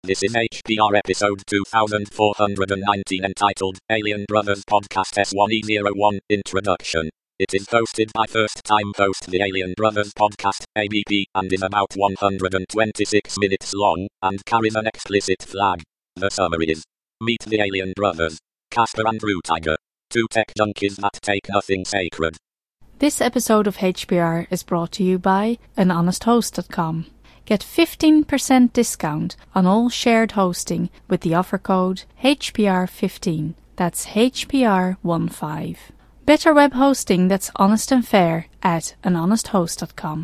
This is HPR episode 2419 entitled Alien Brothers Podcast S1E01 Introduction. It is hosted by first-time host the Alien Brothers Podcast, ABP, and is about 126 minutes long, and carries an explicit flag. The summary is: meet the Alien Brothers, Casper and Rutiger, two tech junkies that take nothing sacred. This episode of HPR is brought to you by anhonesthost.com. Get 15% discount on all shared hosting with the offer code HPR15. That's HPR15. Better web hosting that's honest and fair at anhonesthost.com.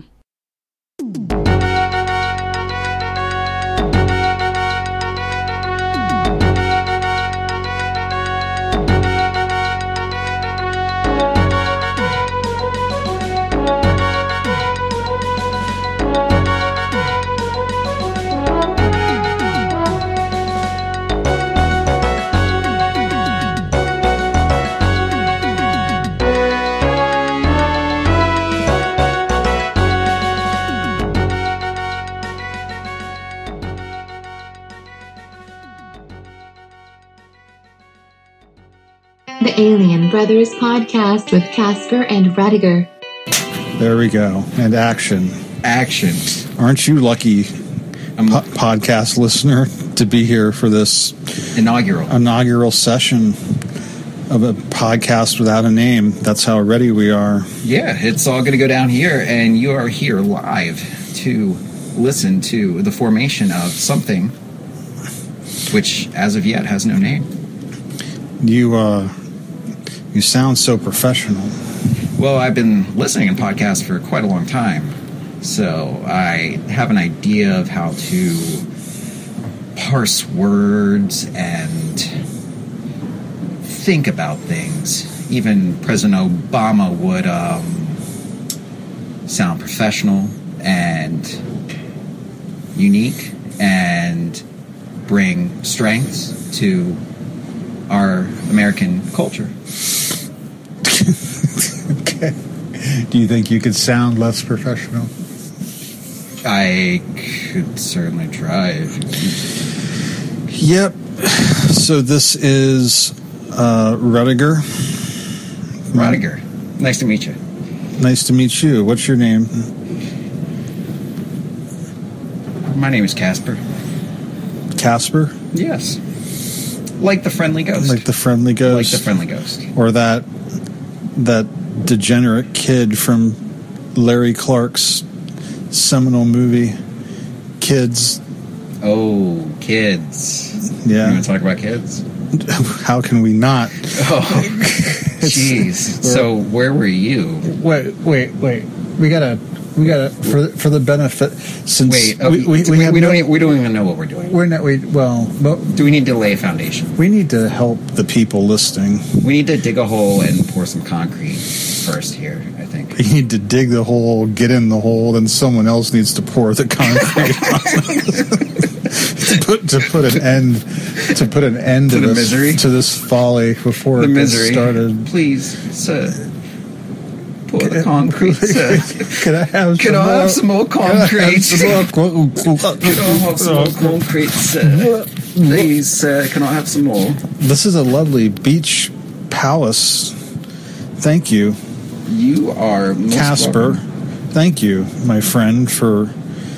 The Alien Brothers Podcast with Casper and Rutiger. There we go. And action. Action. Aren't you lucky, podcast listener, to be here for this inaugural session of a podcast without a name? That's how ready we are. Yeah, it's all going to go down here, and you are here live to listen to the formation of something which, as of yet, has no name. You sound so professional. Well, I've been listening to podcasts for quite a long time, so I have an idea of how to parse words and think about things. Even President Obama would sound professional and unique and bring strengths to our American culture. Okay. Do you think you could sound less professional? I could certainly try. Yep. So this is Rutiger. Rutiger. Nice to meet you. Nice to meet you. What's your name? My name is Casper. Casper? Yes. Like the Friendly Ghost. Like the Friendly Ghost. Like the Friendly Ghost. Or that degenerate kid from Larry Clark's seminal movie, Kids. Oh, Kids. Yeah. You want to talk about Kids? How can we not? Oh, jeez. So where were you? Wait. We gotta for the benefit. Since we don't even know what we're doing. Do we need to lay a foundation? We need to help the people listening. We need to dig a hole and pour some concrete first here, I think. We need to dig the hole, get in the hole, then someone else needs to pour the concrete to put an end to the this misery, to this folly before it gets started. Please, sir. Pour the concrete, sir. Can I have some more concrete? Can I have some more concrete, sir? Please, sir, can I have some more? This is a lovely beach palace. Thank you. You are most Casper. welcome. Thank you, my friend, for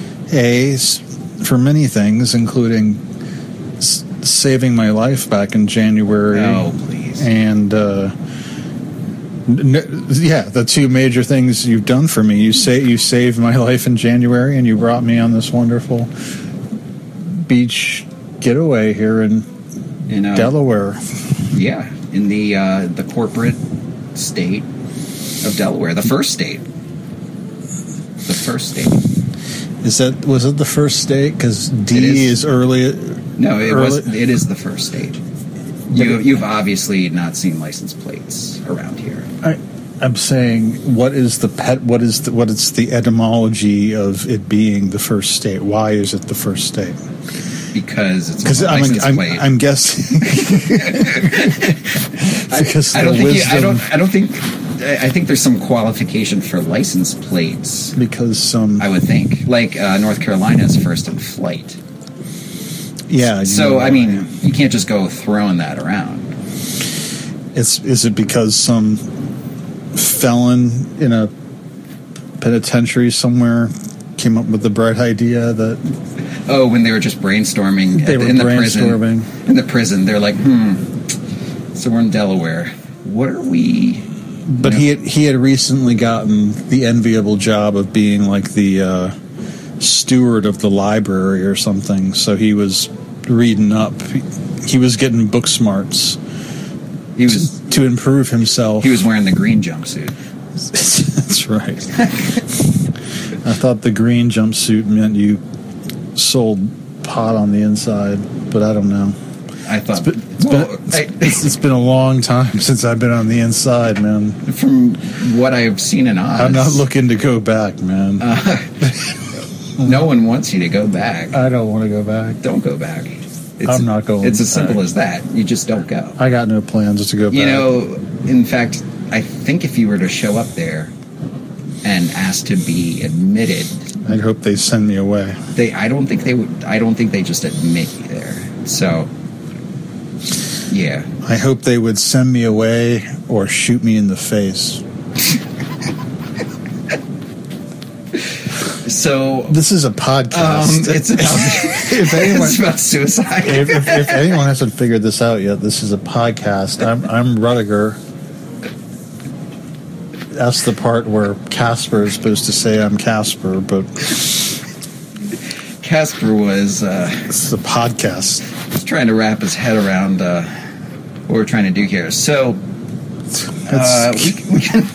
many things, including saving my life back in January. Oh, please. And the two major things you've done for me. You saved my life in January, and you brought me on this wonderful beach getaway here in Delaware. Yeah, in the corporate state of Delaware, the first state. The first state. Was it the first state? Because D is early. No, it is the first state. You've obviously not seen license plates around here. I'm saying, what is the etymology of it being the first state? Why is it the first state? Because it's a license plate. I'm guessing. Because I think there's some qualification for license plates. Because I would think, like North Carolina is first in flight. Yeah. So, I mean, you can't just go throwing that around. Is it because some felon in a penitentiary somewhere came up with the bright idea that... Oh, when they were just brainstorming in the prison, they're like, so we're in Delaware. What are we... But he had recently gotten the enviable job of being like the steward of the library or something, so he was reading up. He was getting book smarts. He was to improve himself. He was wearing the green jumpsuit. That's right. I thought the green jumpsuit meant you sold pot on the inside, but I don't know. I thought it's been a long time since I've been on the inside, man. From what I've seen in Oz, I'm not looking to go back, man. No one wants you to go back. I don't want to go back. Don't go back. I'm not going. It's as simple as that. You just don't go. I got no plans to go back. You know, in fact, I think if you were to show up there and ask to be admitted, I'd hope they send me away. I don't think they would. I don't think they just admit you there. So, yeah. I hope they would send me away or shoot me in the face. So this is a podcast. It's about suicide. if anyone hasn't figured this out yet, this is a podcast. I'm Rudiger. That's the part where Casper is supposed to say I'm Casper, but Casper was. It's a podcast. He's trying to wrap his head around what we're trying to do here. So we can.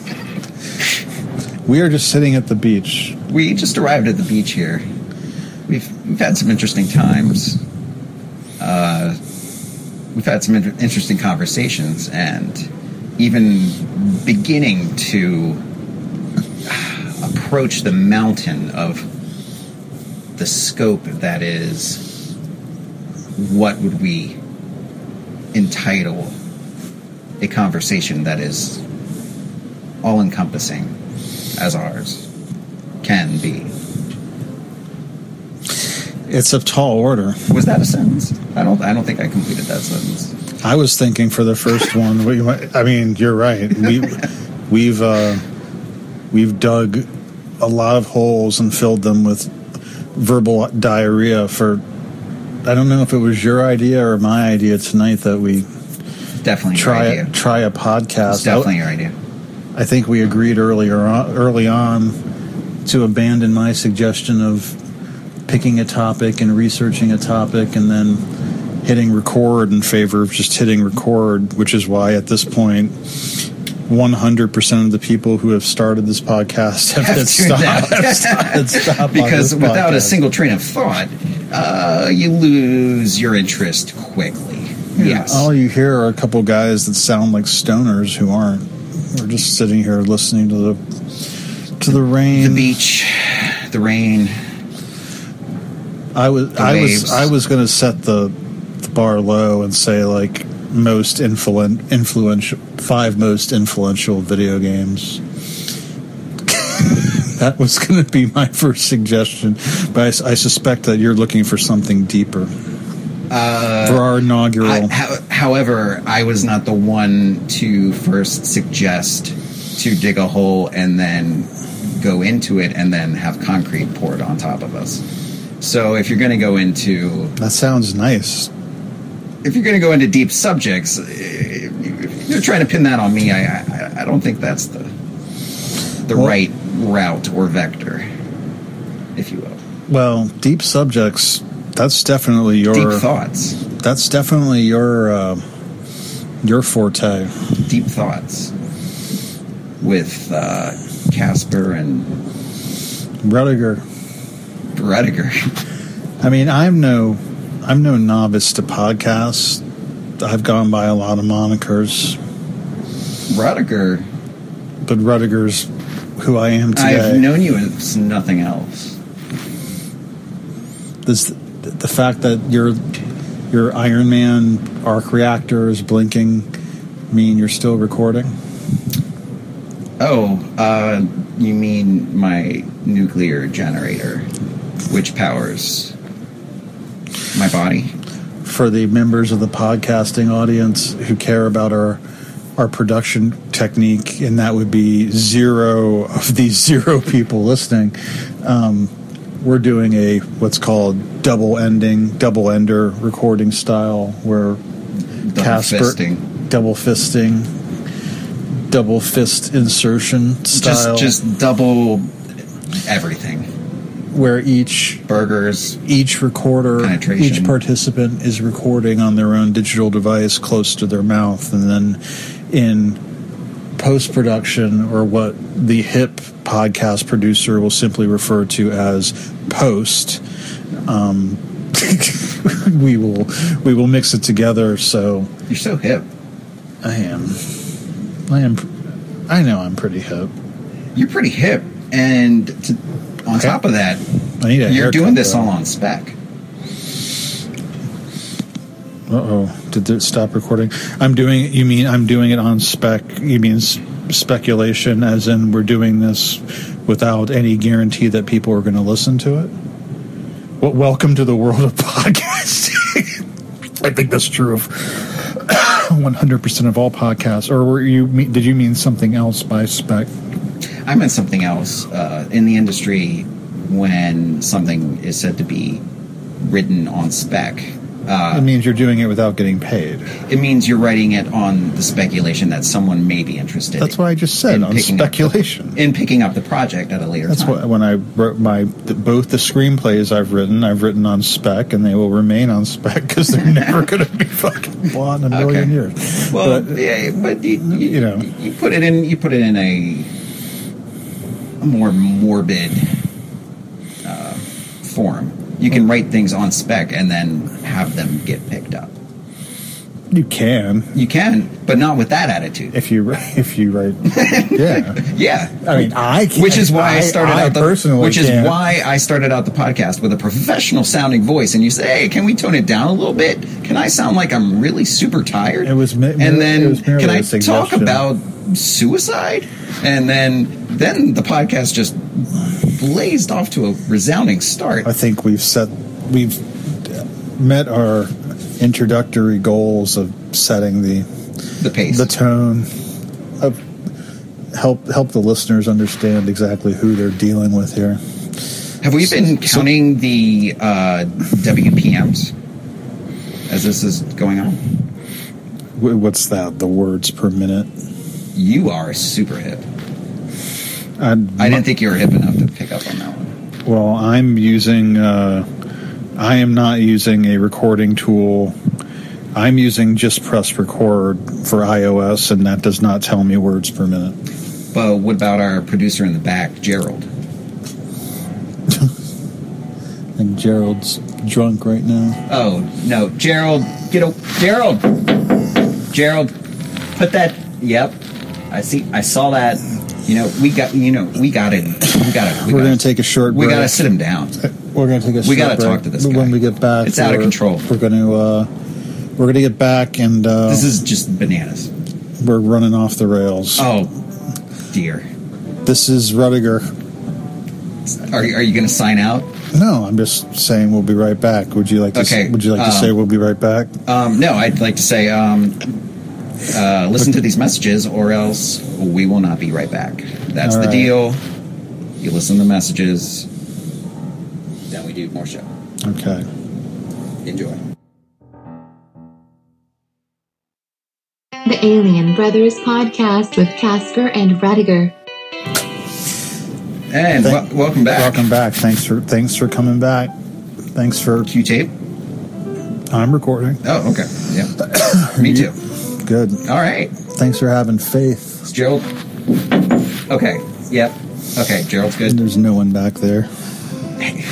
We are just sitting at the beach. We just arrived at the beach here. We've had some interesting times. We've had some interesting conversations, and even beginning to approach the mountain of the scope that is, what would we entitle a conversation that is all-encompassing as ours can be. It's a tall order. Was that a sentence? I don't think I completed that sentence. I was thinking for the first one. I mean, you're right. We've dug a lot of holes and filled them with verbal diarrhea. For I don't know if it was your idea or my idea tonight that we definitely try a podcast. It's definitely your idea. I think we agreed early on to abandon my suggestion of picking a topic and researching a topic and then hitting record in favor of just hitting record, which is why at this point 100% of the people who have started this podcast have stopped because without a single train of thought, you lose your interest quickly. Yes. All you hear are a couple guys that sound like stoners who aren't. We're just sitting here listening to the rain, the beach, the rain. I was going to set the bar low and say like most influential 5 most influential video games. That was going to be my first suggestion, but I suspect that you're looking for something deeper. For our inaugural. However, I was not the one to first suggest to dig a hole and then go into it and then have concrete poured on top of us. So if you're going to go into... That sounds nice. If you're going to go into deep subjects, if you're trying to pin that on me, I don't think that's the right route or vector, if you will. Well, deep subjects... That's definitely your deep thoughts. That's definitely your forte. Deep thoughts with Casper and Rudiger. I mean, I'm no novice to podcasts. I've gone by a lot of monikers. Rudiger. But Rudiger's who I am today. I've known you as nothing else. The fact that your Iron Man arc reactor is blinking mean you're still recording? Oh, you mean my nuclear generator, which powers my body. For the members of the podcasting audience who care about our production technique, and that would be zero of these 0 people listening, we're doing a what's called double ender recording style, where double fist insertion style, just double everything, where each recorder, penetration. Each participant is recording on their own digital device close to their mouth, and then in post-production, or what the hip podcast producer will simply refer to as post, we will mix it together. So you're so hip. I am. I know I'm pretty hip. You're pretty hip, and on top of that, you're doing this all on spec. Did it stop recording? I'm doing it on spec? You mean speculation, as in we're doing this without any guarantee that people are going to listen to it? Well, welcome to the world of podcasting. I think that's true of 100% of all podcasts. Or did you mean something else by spec? I meant something else. In the industry, when something is said to be written on spec, it means you're doing it without getting paid. It means you're writing it on the speculation that someone may be interested. That's what I just said, on speculation. In picking up the project at a later time. That's what, when I wrote both the screenplays I've written on spec, and they will remain on spec because they're never going to be fucking bought in a million years. Well, but you put it in a more morbid form. You can write things on spec and then have them get picked up. You can, but not with that attitude. If you write, yeah. I mean, I can. Which is why I started out the podcast with a professional sounding voice. And you say, "Hey, can we tone it down a little bit? Can I sound like I'm really super tired?" It was, can I talk about suicide? And then the podcast just blazed off to a resounding start. I think we've met our introductory goals of setting the pace, the tone, of help the listeners understand exactly who they're dealing with here. Have we been counting the WPMs as this is going on? What's that? The words per minute? You are super hip. I didn't think you were hip enough to pick up on that one. Well, I am not using a recording tool. I'm using just press record for iOS, and that does not tell me words per minute. But what about our producer in the back, Gerald? And Gerald's drunk right now. Oh, no. Gerald, Gerald, put that. Yep. I saw that. We got it. We're going to take a short break. We got to sit him down. We're going to take a short break. We got to talk to this guy. When we get back, it's out of control. We're going to get back, and this is just bananas. We're running off the rails. Oh, dear. This is Rudiger. Are you going to sign out? No, I'm just saying we'll be right back. Would you like to? Okay. Would you like to say we'll be right back? No, I'd like to say listen to these messages, or else we will not be right back. That's the deal. You listen to the messages, then we do more show. Okay. Enjoy. The Alien Brothers Podcast with Casper and Rudiger. And welcome back. Welcome back. Thanks for coming back. Thanks for Q-tape. I'm recording. Oh, okay. Yeah. Me too. Good. All right. Thanks for having faith. It's Gerald. Okay. Yep. Okay, Gerald's good. There's no one back there. Hey.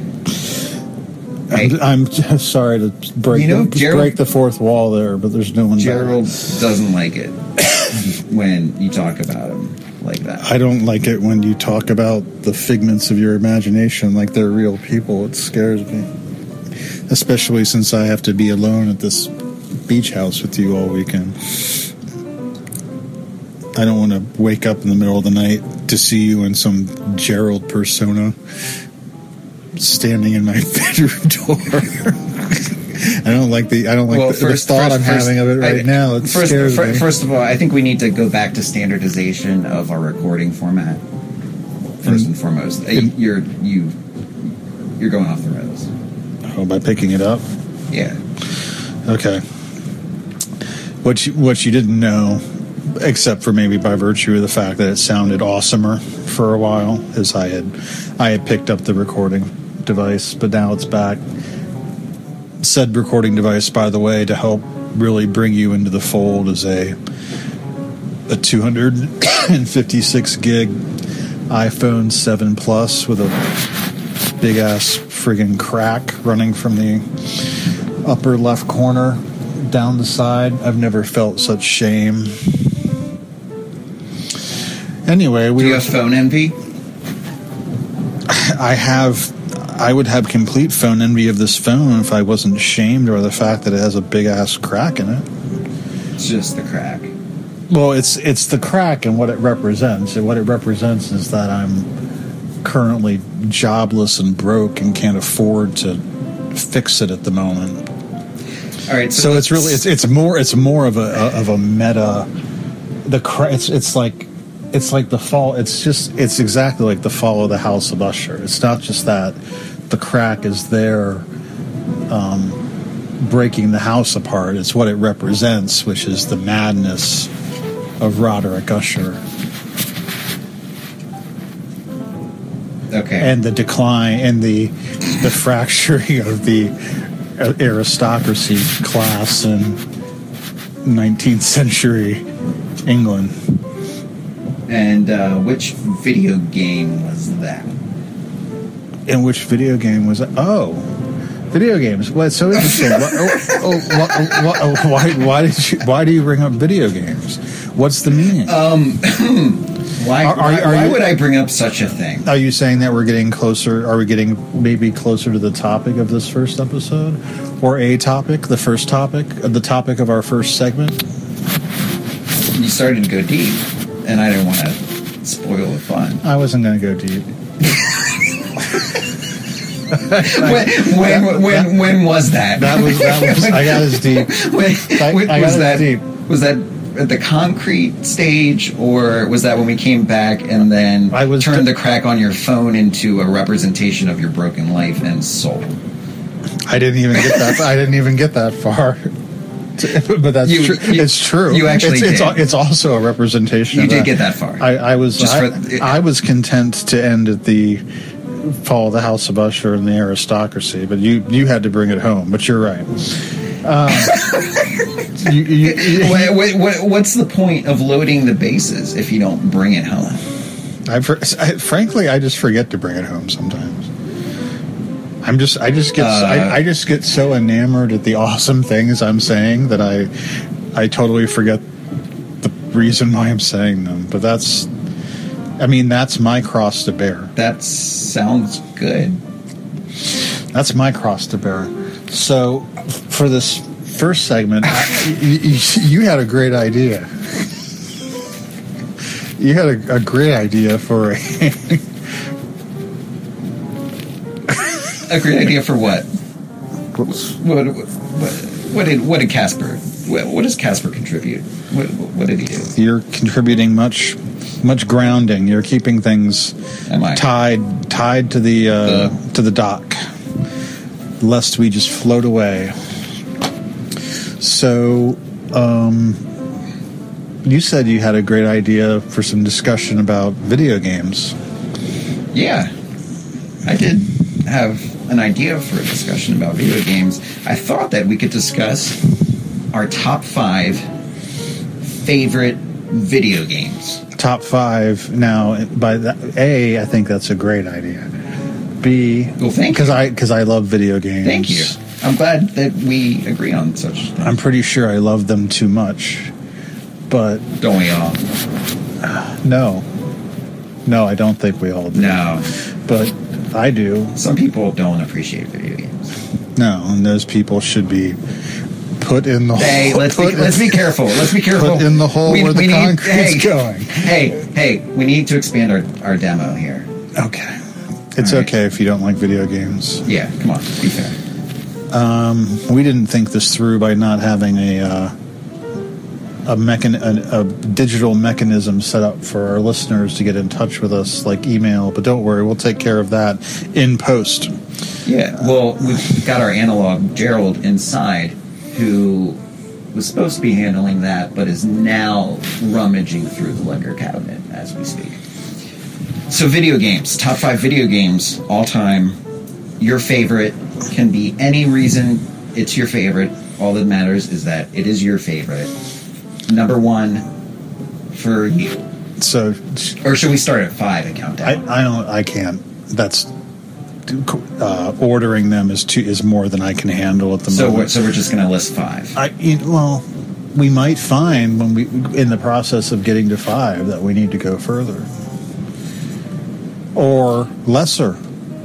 I'm just sorry to break the fourth wall there, but there's no one Gerald back. Doesn't like it when you talk about him like that. I don't like it when you talk about the figments of your imagination like they're real people. It scares me. Especially since I have to be alone at this beach house with you all weekend. I don't want to wake up in the middle of the night to see you in some Gerald persona standing in my bedroom door. I don't like the thought I'm having of it right now. It scares me. First of all, I think we need to go back to standardization of our recording format. First and foremost, you're going off the rails. Oh, by picking it up? Yeah. Okay. What you didn't know, except for maybe by virtue of the fact that it sounded awesomer for a while, is I had picked up the recording device, but now it's back. Said recording device, by the way, to help really bring you into the fold, is a 256 gig iPhone 7 Plus with a big ass friggin' crack running from the upper left corner down the side. I've never felt such shame. Anyway, do you have phone envy? I would have complete phone envy of this phone if I wasn't shamed by the fact that it has a big ass crack in it. It's just the crack. Well, it's the crack and what it represents. And what it represents is that I'm currently jobless and broke and can't afford to fix it at the moment. All right, so it's really it's more of a meta. It's like the fall. It's exactly like the fall of the House of Usher. It's not just that the crack is there, breaking the house apart. It's what it represents, which is the madness of Roderick Usher. Okay. And the decline and the fracturing of the aristocracy class in 19th century England. And which video game was that? And which video game was that? Oh, video games. Well, it's so interesting. Why do you bring up video games? What's the meaning? Why would I bring up such a thing? Are you saying that we're getting closer? Are we getting maybe closer to the topic of this first episode? Or the first topic, the topic of our first segment? You started to go deep, and I didn't want to spoil the fun. I wasn't going to go deep. When was that? That was I got as deep. Was that at the concrete stage, or was that when we came back and then turned the crack on your phone into a representation of your broken life and soul? I didn't even get that. I didn't even get that far. But that's true. It's true. You actually did. It's also a representation. You did get that far. I was content to end at the fall of the House of Usher and the aristocracy, but you had to bring it home. But you're right. What's the point of loading the bases if you don't bring it home? Frankly, I just forget to bring it home sometimes. I just get so enamored at the awesome things I'm saying that I totally forget the reason why I'm saying them. But that's my cross to bear. That sounds good. That's my cross to bear. So, for this first segment, you had a great idea. You had a great idea for a great idea for what? What did Casper? What does Casper contribute? What did he do? You're contributing much grounding. You're keeping things tied to the dock, lest we just float away. So, you said you had a great idea for some discussion about video games. Yeah, I did have an idea for a discussion about video games. I thought that we could discuss our top 5 favorite video games. Top 5. Now, by A, I think that's a great idea. B, well, thank you. Because I love video games. Thank you. I'm glad that we agree on such things. I'm pretty sure I love them too much, but don't we all? No, I don't think we all do. No, but I do. Some people don't appreciate video games. No, and those people should be put in the hole. Hey, let's be careful. Let's be careful. Put in the hole where the concrete's going. Hey, we need to expand our demo here. Okay. It's okay if you don't like video games. Yeah, come on, be fair. We didn't think this through by not having a digital mechanism set up for our listeners to get in touch with us, like email. But don't worry, we'll take care of that in post. Yeah, well, we've got our analog Gerald inside, who was supposed to be handling that, but is now rummaging through the liquor cabinet as we speak. So video games, top 5 video games, all time. Your favorite can be any reason it's your favorite. All that matters is that it is your favorite. Number 1 for you. So, or should we start at 5 and count down? I can't. That's ordering them is more than I can handle at the moment. So we're just going to list 5. We might find when we in the process of getting to 5 that we need to go further or lesser.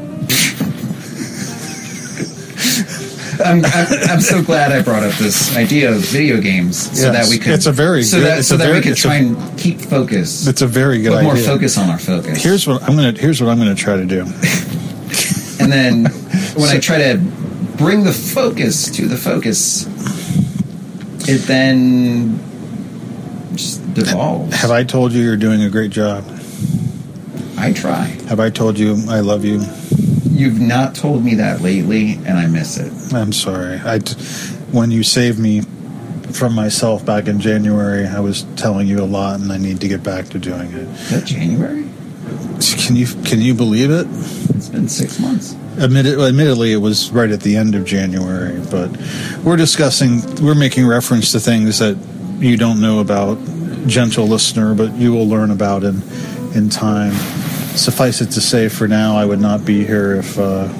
I'm so glad I brought up this idea of video games so that we could. It's a very so good, that we could try and keep focus. It's a very good put idea. More focus on our focus. Here's what I'm gonna try to do. And then when I try to bring the focus to the focus, it then just devolves. Have I told you you're doing a great job? I try. Have I told you I love you? You've not told me that lately, and I miss it. I'm sorry. When you saved me from myself back in January, I was telling you a lot, and I need to get back to doing it. Is that January? Can you believe it? It's been 6 months. Admittedly, it was right at the end of January, but we're making reference to things that you don't know about, gentle listener, but you will learn about in time. Suffice it to say, for now, I would not be here if,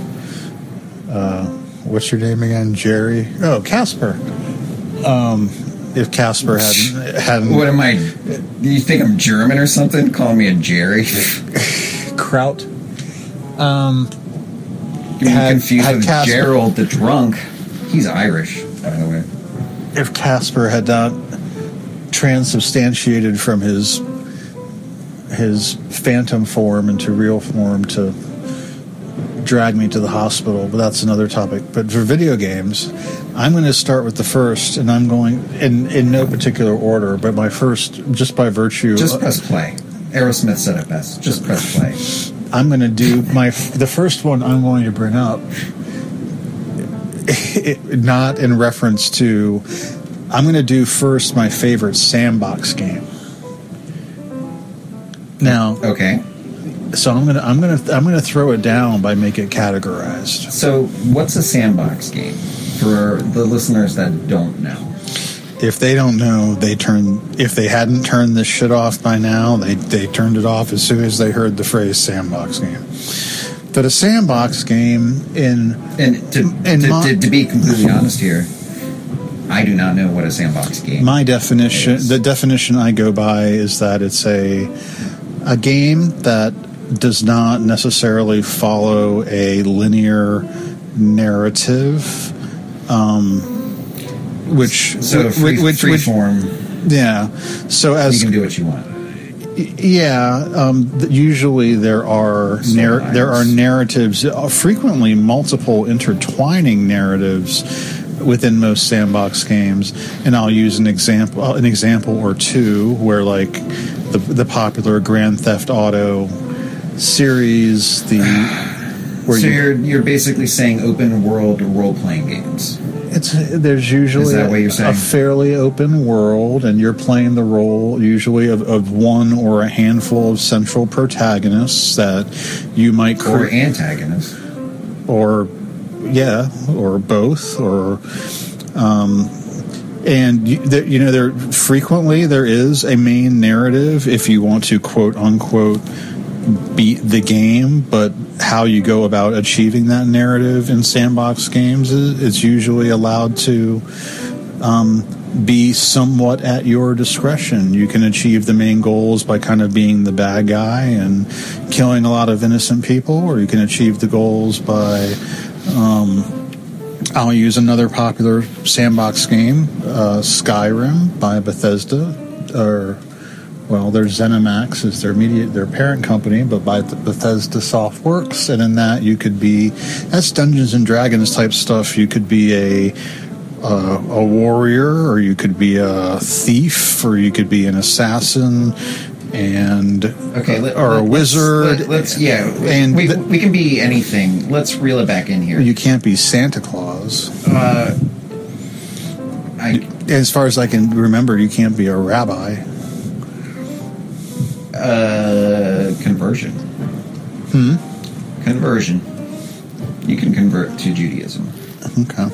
what's your name again? Jerry? Oh, Casper. If Casper hadn't... What am I... Do you think I'm German or something? Calling me a Jerry? Kraut. You're confused with Casper, Gerald the drunk. He's Irish, by the way. If Casper had not transubstantiated from his phantom form into real form to drag me to the hospital, but that's another topic. But for video games, I'm going to start with the first, and I'm going in no particular order, but my first, just by virtue... Just press play. Aerosmith said it best. Just press play. I'm going to do the first one I'm going to bring up, not in reference to... I'm going to do first my favorite sandbox game. Now, okay. So I'm gonna throw it down by making it categorized. So, what's a sandbox game for the listeners that don't know? If they don't know, if they hadn't turned this shit off by now, they turned it off as soon as they heard the phrase sandbox game. But a sandbox game to be completely honest here, I do not know what a sandbox game is. The definition I go by is that it's a game that does not necessarily follow a linear narrative, free form. Yeah. So as you can do what you want. Yeah. Usually there are narratives, frequently multiple intertwining narratives within most sandbox games, and I'll use an example or two where, like, the popular Grand Theft Auto series, you're basically saying open world role playing games. There's usually a fairly open world, and you're playing the role usually of one or a handful of central protagonists that you might or antagonists, or both, or there frequently there is a main narrative if you want to quote unquote beat the game, but how you go about achieving that narrative in sandbox games is usually allowed to be somewhat at your discretion. You can achieve the main goals by kind of being the bad guy and killing a lot of innocent people, or you can achieve the goals by I'll use another popular sandbox game, Skyrim by Bethesda, or Well, there's ZeniMax is their parent company, but by Bethesda Softworks, and in that you could be, that's Dungeons and Dragons type stuff. You could be a warrior, or you could be a thief, or you could be an assassin, and a wizard. We can be anything. Let's reel it back in here. You can't be Santa Claus. As far as I can remember, you can't be a rabbi. Conversion. Conversion. You can convert to Judaism. Okay.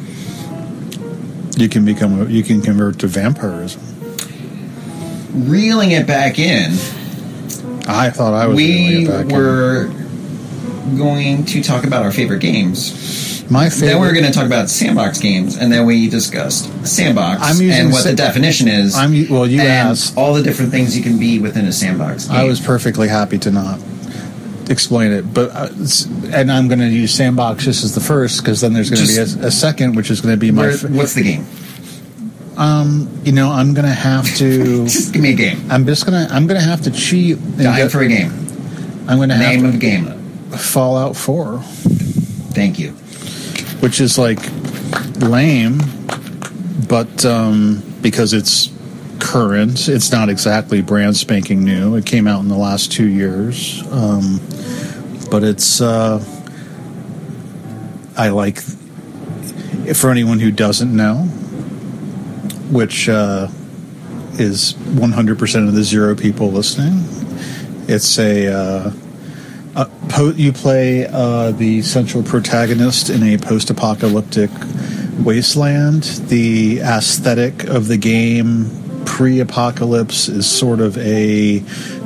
You can convert to vampirism. Reeling it back in. I thought I was reeling it back in. We were going to talk about our favorite games. My favorite. Then we were going to talk about sandbox games, and then we discussed sandbox and what the definition is. You asked all the different things you can be within a sandbox game. I was perfectly happy to not explain it, but and I'm going to use sandbox just as the first, because then there's going to be a second, which is going to be my. What's the game? I'm going to have to just give me a game. I'm going to have to cheat. Dying for a game. I'm going to name of the game. Fallout 4. Thank you. Which is like lame, but because it's current, it's not exactly brand spanking new. It came out in the last 2 years, but it's I like, for anyone who doesn't know, which is 100% of the 0 people listening. It's you play the central protagonist in a post-apocalyptic wasteland. The aesthetic of the game pre-apocalypse is sort of a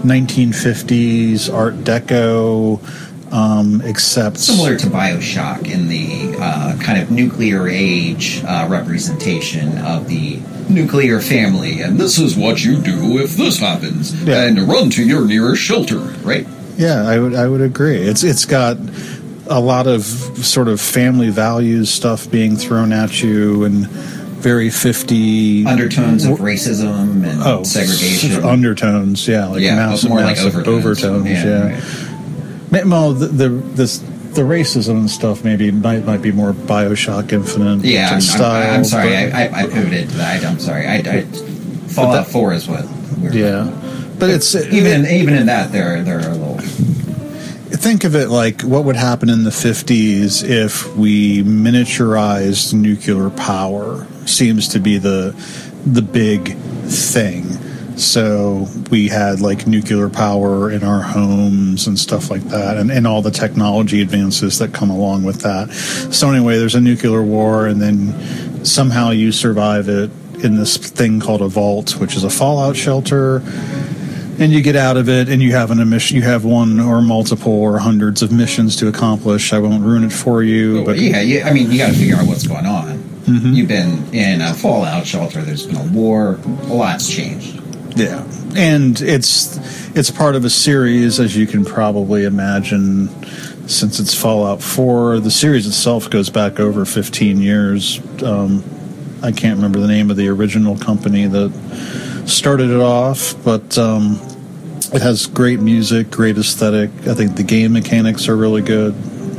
1950s Art Deco, except similar to BioShock in the kind of nuclear age representation of the nuclear family. And this is what you do if this happens, and run to your nearest shelter, right? Yeah, I would agree. It's got a lot of sort of family values stuff being thrown at you, and very 50 undertones of racism and segregation. Undertones, massive overtones. Yeah. Right. Well, the racism and stuff might be more BioShock Infinite style. I'm sorry, I pivoted to that. I'm sorry. Fallout 4 is what we're... Yeah. But it's even in that there are a little. Think of it like what would happen in the 50s if we miniaturized nuclear power. Seems to be the big thing. So we had like nuclear power in our homes and stuff like that, and all the technology advances that come along with that. So anyway, there's a nuclear war, and then somehow you survive it in this thing called a vault, which is a fallout shelter. And you get out of it, and you have mission. You have one or multiple or hundreds of missions to accomplish. I won't ruin it for you. But you got to figure out what's going on. Mm-hmm. You've been in a fallout shelter. There's been a war. A lot's changed. Yeah, and it's part of a series, as you can probably imagine. Since it's Fallout 4, the series itself goes back over 15 years. I can't remember the name of the original company that started it off, but it has great music, great aesthetic. I think the game mechanics are really good.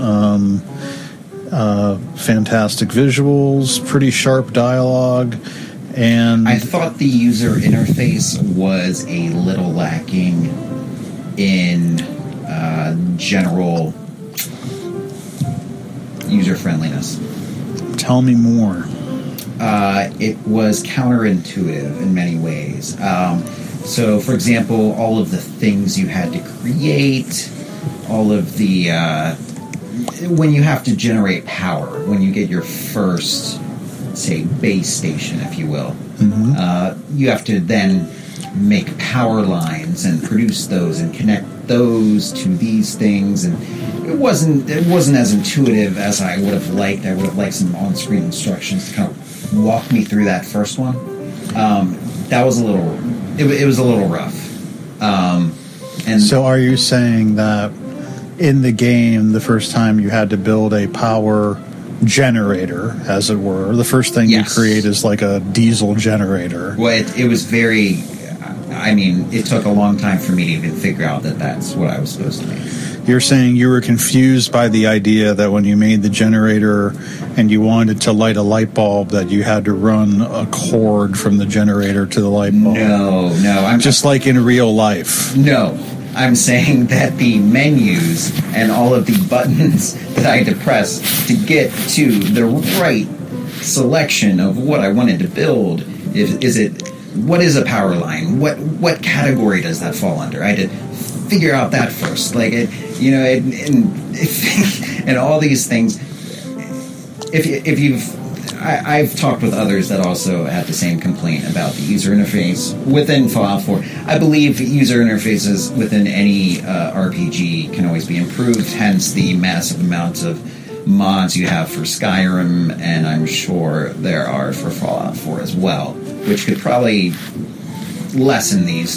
Fantastic visuals, pretty sharp dialogue, and I thought the user interface was a little lacking in general user friendliness. Tell me more. It was counterintuitive in many ways. So, for example, all of the things you had to create, all of the... when you have to generate power, when you get your first, say, base station, if you will, you have to then make power lines and produce those and connect those to these things, and it wasn't as intuitive as I would have liked. I would have liked some on-screen instructions to kind of walk me through that first one. That was a little... It was a little rough. And so are you saying that in the game, the first time you had to build a power generator, as it were, the first thing you create is like a diesel generator? Well, it was very... I mean, it took a long time for me to even figure out that that's what I was supposed to make. You're saying you were confused by the idea that when you made the generator and you wanted to light a light bulb, that you had to run a cord from the generator to the light bulb. No, I'm just like in real life. No, I'm saying that the menus and all of the buttons that I had to press to get to the right selection of what I wanted to build, what is a power line? What category does that fall under? I had to figure out that first. Like, and all these things. I've talked with others that also had the same complaint about the user interface within Fallout 4. I believe user interfaces within any RPG can always be improved, hence the massive amounts of mods you have for Skyrim, and I'm sure there are for Fallout 4 as well, which could probably lessen these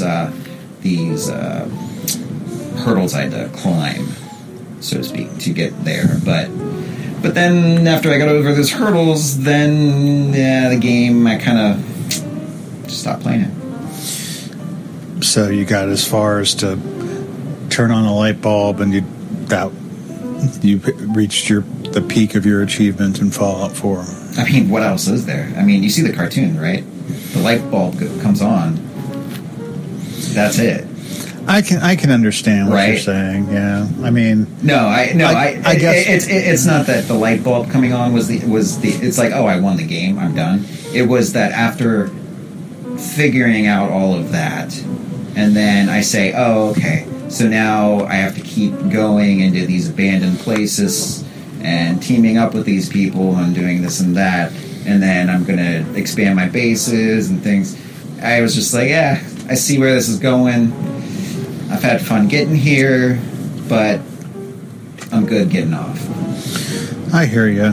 hurdles I had to climb, so to speak, to get there. But then after I got over those hurdles, then the game, I kind of just stopped playing it. So you got as far as to turn on a light bulb, and you reached the peak of your achievement in Fallout 4. I mean, what else is there? I mean, you see the cartoon, right? The light bulb comes on. That's it. I can understand what you're saying. Yeah, I mean, I guess it's not that the light bulb coming on was the. It's like, oh, I won the game, I'm done. It was that after figuring out all of that, and then I say, oh, okay, so now I have to keep going into these abandoned places and teaming up with these people and doing this and that, and then I'm going to expand my bases and things. I was just like, yeah, I see where this is going. I've had fun getting here, but I'm good getting off. I hear you.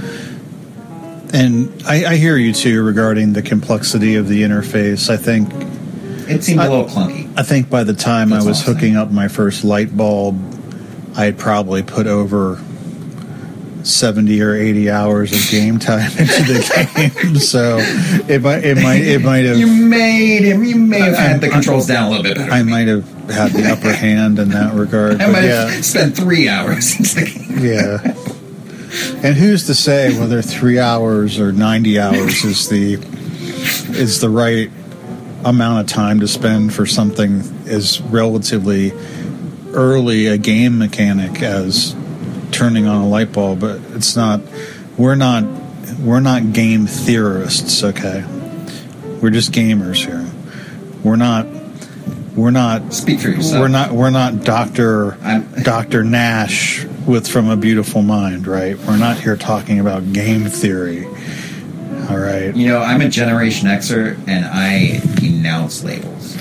And I hear you, too, regarding the complexity of the interface. I think it seemed a little clunky. I think by the time I was hooking up my first light bulb, I had probably put over 70 or 80 hours of game time into the game, so it might have. You may have had the controls down a little bit better. I might have had the upper hand in that regard. I might have spent 3 hours into the game. Yeah, and who's to say whether 3 hours or 90 hours is the right amount of time to spend for something as relatively early a game mechanic as turning on a light bulb. But it's not. We're not game theorists. Okay, we're just gamers here. We're not. Speak for yourself. We're not Dr. Nash with From a Beautiful Mind, right? We're not here talking about game theory. All right. You know, I'm a Generation Xer, and I denounce labels.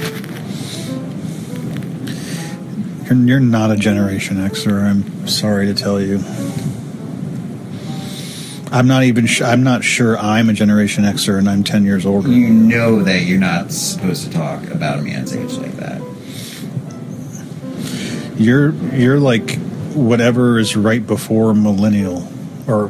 You're not a Generation Xer. I'm sorry to tell you. I'm not sure I'm a Generation Xer, and I'm 10 years older. You know that you're not supposed to talk about a man's age like that. You're like whatever is right before millennial, or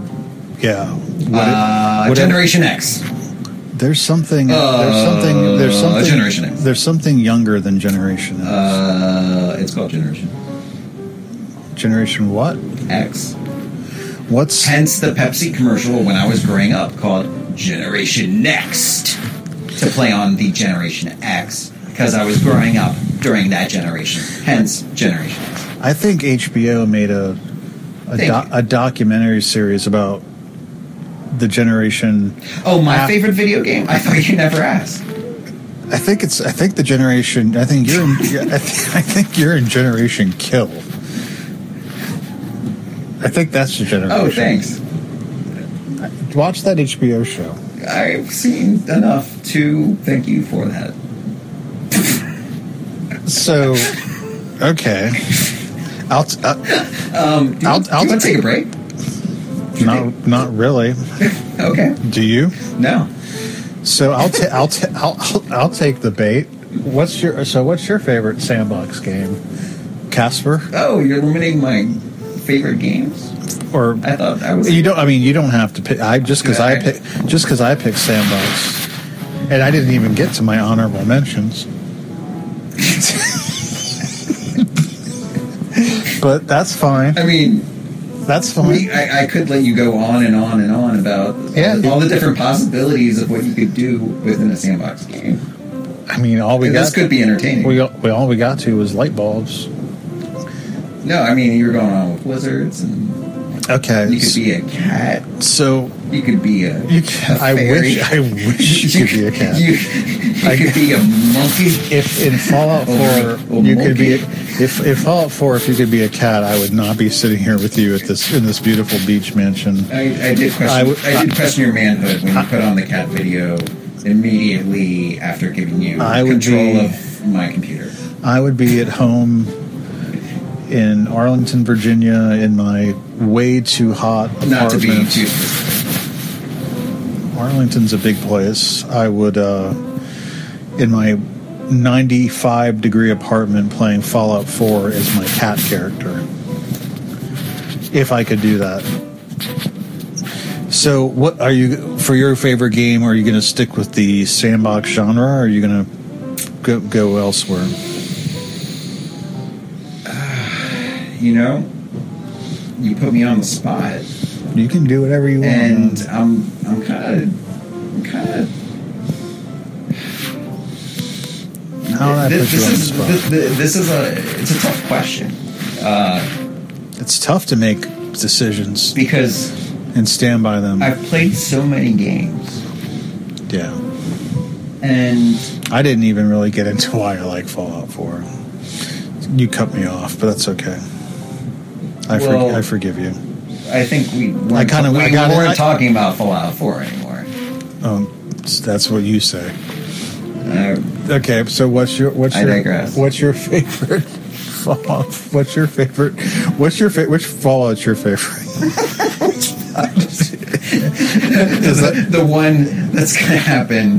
Generation X. There's something. Generation X. There's something younger than Generation X. It's called Generation. Generation what? X. What's hence the Pepsi commercial when I was growing up called Generation Next to play on the Generation X because I was growing up during that generation. Hence Generation X. I think HBO made a documentary series about the generation. Oh, my favorite video game? I thought you never asked. I think the generation. I think you're in Generation Kill. I think that's the generation. Oh, thanks. Watch that HBO show. I've seen enough to thank you for that. So, okay. I'll want to take a break? Not really. Okay. Do you? No. So I'll take the bait. What's your favorite sandbox game, Casper? Oh, you're limiting my favorite games. Or I thought I was. You don't. I mean, you don't have to pick. Just because I picked sandbox, and I didn't even get to my honorable mentions. But that's fine. I mean, that's fine. I could let you go on and on and on about all the different possibilities of what you could do within a sandbox game. I mean, this could be entertaining. All we got to was light bulbs. No, I mean, you were going on with lizards, and you could be a cat. So you could be a fairy. I wish you could be a cat. You could be a monkey. If in Fallout 4 you could be, if Fallout 4, if you could be a cat, I would not be sitting here with you in this beautiful beach mansion. I did question your manhood when you put on the cat video immediately after giving you control of my computer. I would be at home in Arlington, Virginia, in my way too hot apartment. Not to be too. Arlington's a big place. I would, in my 95-degree apartment, playing Fallout 4 as my cat character. If I could do that. So, what are you, for your favorite game, are you going to stick with the sandbox genre, or are you going to go elsewhere? You put me on the spot. You can do whatever you want. And I'm kind of. It's a tough question. It's tough to make decisions and stand by them. I've played so many games. Yeah. And I didn't even really get into why I like Fallout 4. You cut me off, but that's okay. I forgive you. I think we weren't talking about Fallout 4 anymore. That's what you say. Okay, so which Fallout? Which Fallout's your favorite? Is that the one that's going to happen?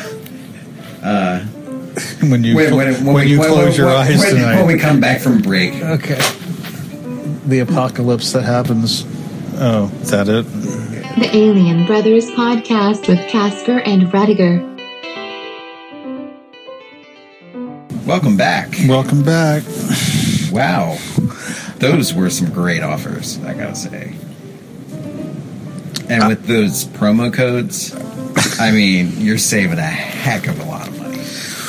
When you close your eyes tonight. When we come back from break. Okay. The apocalypse that happens. Oh, is that it? The Alien Brothers Podcast with Casper and Rediger. Welcome back. Welcome back. Wow. Those were some great offers, I gotta say. And with those promo codes, I mean, you're saving a heck of a lot of money.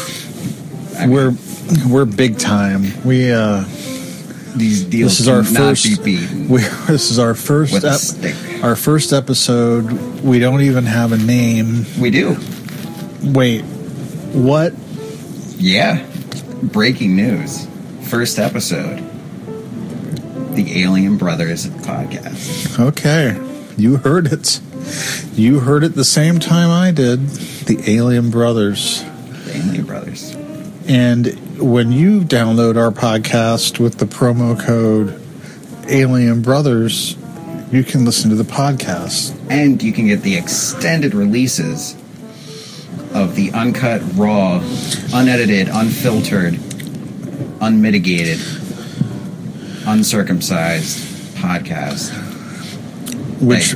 We're big time. These deals this is our cannot first, be beaten. This is our first our first episode. We don't even have a name. We do. Wait, what? Yeah. Breaking news. First episode. The Alien Brothers Podcast. Okay. You heard it. You heard it the same time I did. The Alien Brothers. The Alien Brothers. And when you download our podcast with the promo code Alien Brothers, you can listen to the podcast. And you can get the extended releases of the uncut, raw, unedited, unfiltered, unmitigated, uncircumcised podcast. Which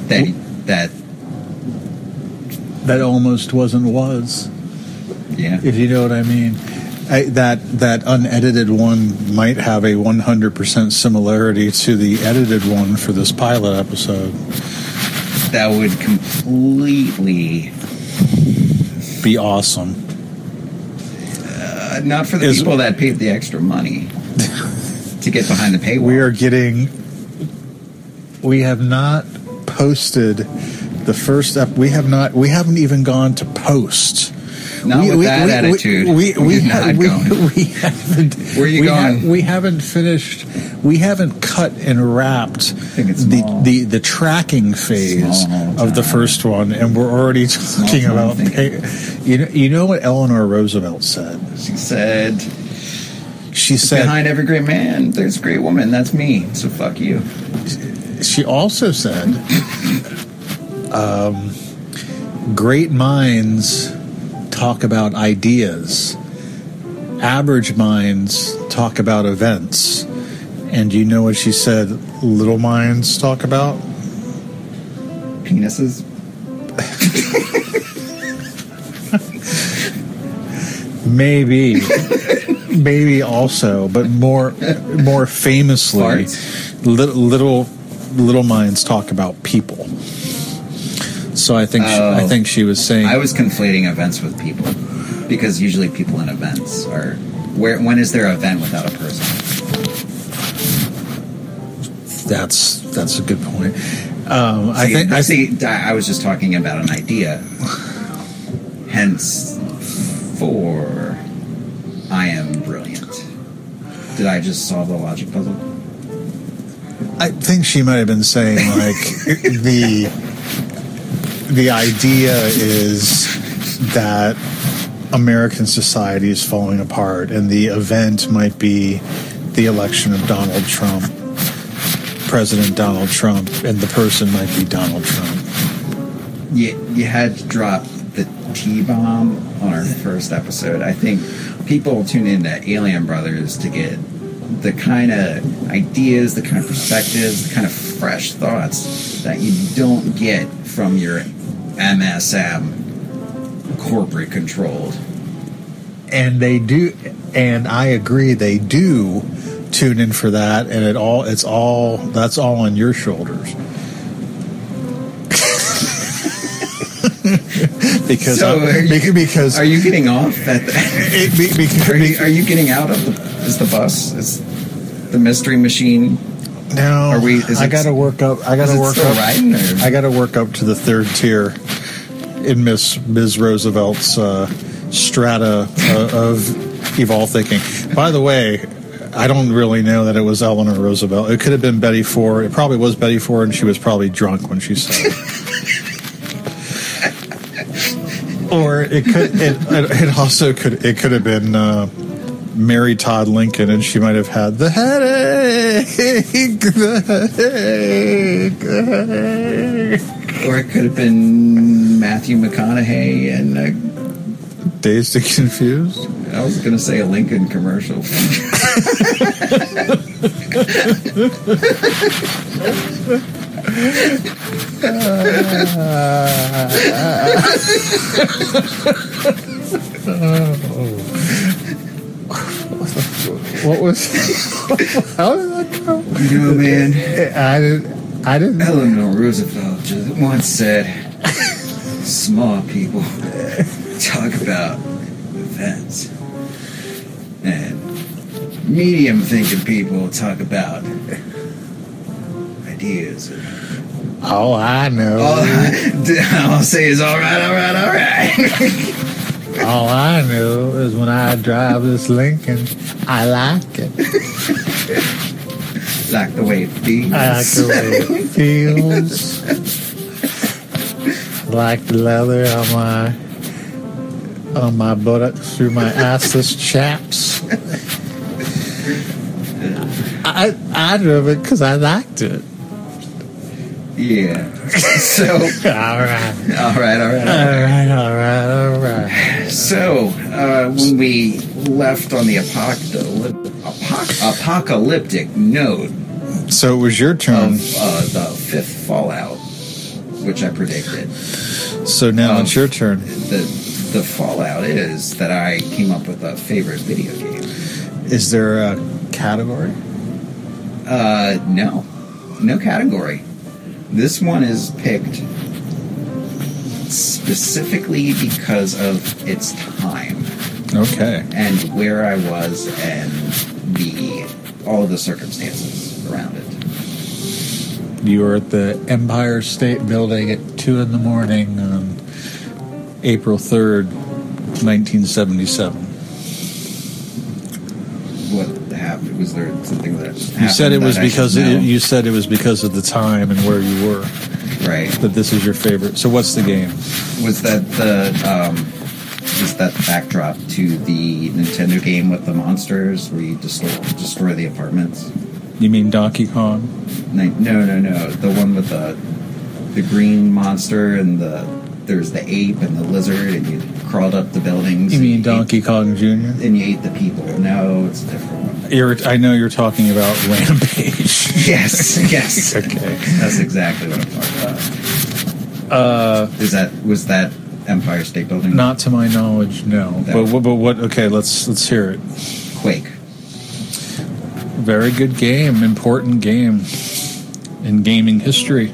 that almost was. Yeah. If you know what I mean. That unedited one might have a 100% similarity to the edited one for this pilot episode. That would completely be awesome. Not for the people that paid the extra money to get behind the paywall. We have not posted the first we haven't even gone to post. Not with that attitude. Where are you going? We haven't finished. We haven't cut and wrapped the tracking phase of the first one, and we're already talking about. You know what Eleanor Roosevelt said? She said, behind every great man, there's a great woman. That's me. So fuck you. She also said, great minds talk about ideas. Average minds talk about events. And you know what she said little minds talk about? Penises. Maybe. maybe also, but more famously, little minds talk about people. So I think she was saying I was conflating events with people, because usually people in events are when is there an event without a person? That's a good point. I was just talking about an idea. Hence, for I am brilliant. Did I just solve the logic puzzle? I think she might have been saying like the idea is that American society is falling apart, and the event might be the election of Donald Trump, President Donald Trump, and the person might be Donald Trump. You had to drop the T-bomb on our first episode. I think people tune into Alien Brothers to get the kind of ideas, the kind of perspectives, the kind of fresh thoughts that you don't get from your MSM corporate controlled. And they do, and I agree, they do tune in for that, and that's all on your shoulders. because are you getting off at the, are you getting out of the bus? Is the mystery machine? No, I got to work up. I got to work up to the third tier in Ms. Roosevelt's strata of evolved thinking. By the way, I don't really know that it was Eleanor Roosevelt. It could have been Betty Ford. It probably was Betty Ford, and she was probably drunk when she said it. Or it could have been Mary Todd Lincoln, and she might have had the headache. Or it could have been Matthew McConaughey and Dazed and Confused. I was going to say a Lincoln commercial. What was? How did that go? You know, man, I didn't. Eleanor Roosevelt just once said, "Small people talk about events, and medium-thinking people talk about ideas." All I know. All I'll say is, all right. All I know is when I drive this Lincoln, I like it. Like the way it feels. I like the way it feels. Like the leather on my buttocks through my assless chaps. I drove it because I liked it. Yeah. So. All right. So, when we left on the apocalyptic note. So it was your turn. Of the fifth Fallout, which I predicted. So now it's your turn. The Fallout is that I came up with a favorite video game. Is there a category? No category. This one is picked specifically because of its time. Okay. And where I was and all of the circumstances around it. You were at the Empire State Building at 2 a.m. on April 3rd, 1977. What happened? Was there something that happened? You said it was because of the time and where you were. Right. That this is your favorite. So what's the game? Was that the backdrop to the Nintendo game with the monsters where you destroy the apartments? You mean Donkey Kong? No. The one with the green monster and there's the ape and the lizard and you crawled up the buildings. You mean Donkey Kong Jr.? And you ate the people. No, it's a different one. I know you're talking about Rampage. Yes. Okay. That's exactly what I'm talking about. Was that Empire State Building? Not to my knowledge, no. But what? Okay, let's hear it. Quake. Very good game, important game in gaming history.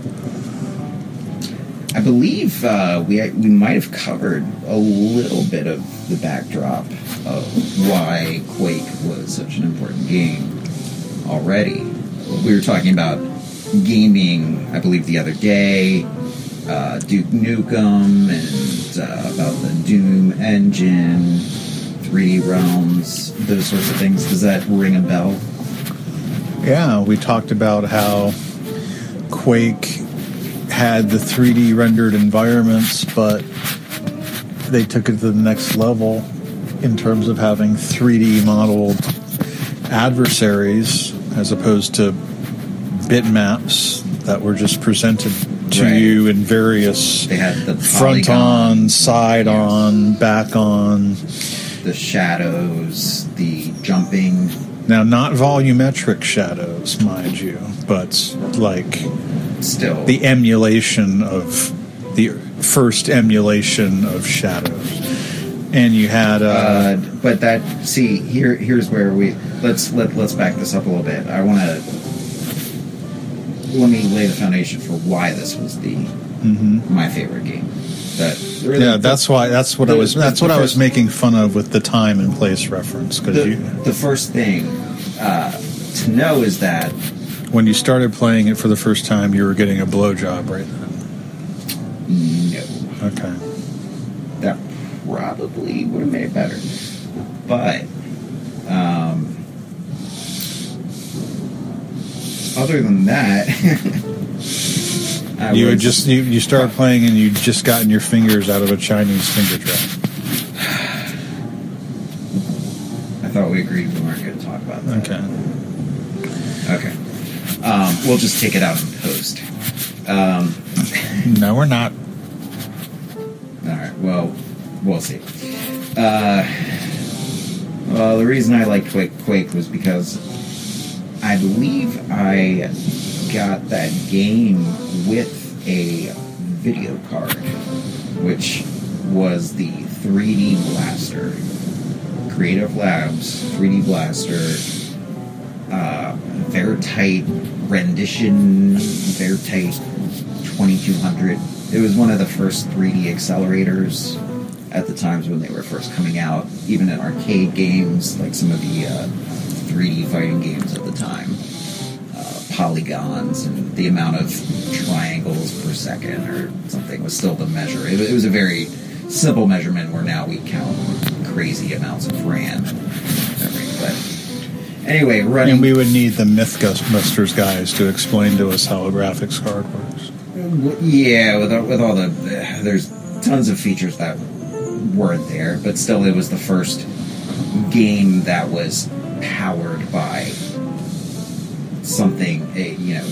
I believe we might have covered a little bit of the backdrop of why Quake was such an important game already. We were talking about gaming, I believe, the other day, Duke Nukem, and about the Doom engine, 3D Realms, those sorts of things. Does that ring a bell? Yeah, we talked about how Quake had the 3D rendered environments, but they took it to the next level in terms of having 3D modeled adversaries as opposed to bitmaps that were just presented to you in various they had the front on, side on, back on. The shadows, the jumping. Now, not volumetric shadows, mind you, but like still the emulation of the first emulation of shadows. And you had but that here's where we let's back this up a little bit. I want to let me lay the foundation for why this was my favorite game. That's what I was making fun of with the time and place reference. The first thing to know is that when you started playing it for the first time, you were getting a blowjob right then. No. Okay. That probably would have made it better, but other than that. You started playing and you'd just gotten your fingers out of a Chinese finger trap. I thought we agreed we weren't going to talk about that. Okay. We'll just take it out in post. No, we're not. All right. Well, we'll see. Well, the reason I liked Quake was because I believe I got that game with a video card, which was the 3D Blaster. Creative Labs 3D Blaster. Very tight rendition, very tight 2200. It was one of the first 3D accelerators at the times when they were first coming out, even in arcade games, like some of the 3D fighting games at the time. Polygons and the amount of triangles per second or something was still the measure. It was a very simple measurement where now we count crazy amounts of RAM and everything. But anyway, running... And we would need the Mythbusters guys to explain to us how a graphics card works. Yeah, with all the... There's tons of features that weren't there, but still it was the first game that was powered by something, the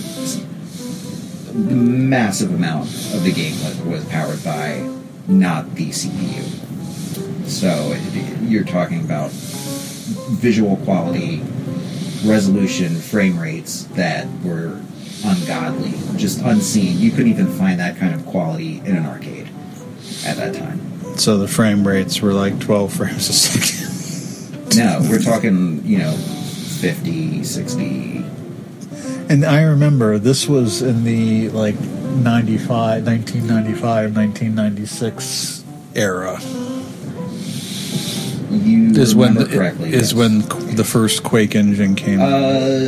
massive amount of the game was powered by not the CPU. So you're talking about visual quality, resolution, frame rates that were ungodly, just unseen. You couldn't even find that kind of quality in an arcade at that time. So the frame rates were like 12 frames a second. No, we're talking, 50, 60. And I remember this was in the 1995, 1996 era. You remember correctly. Is when the first Quake engine came out.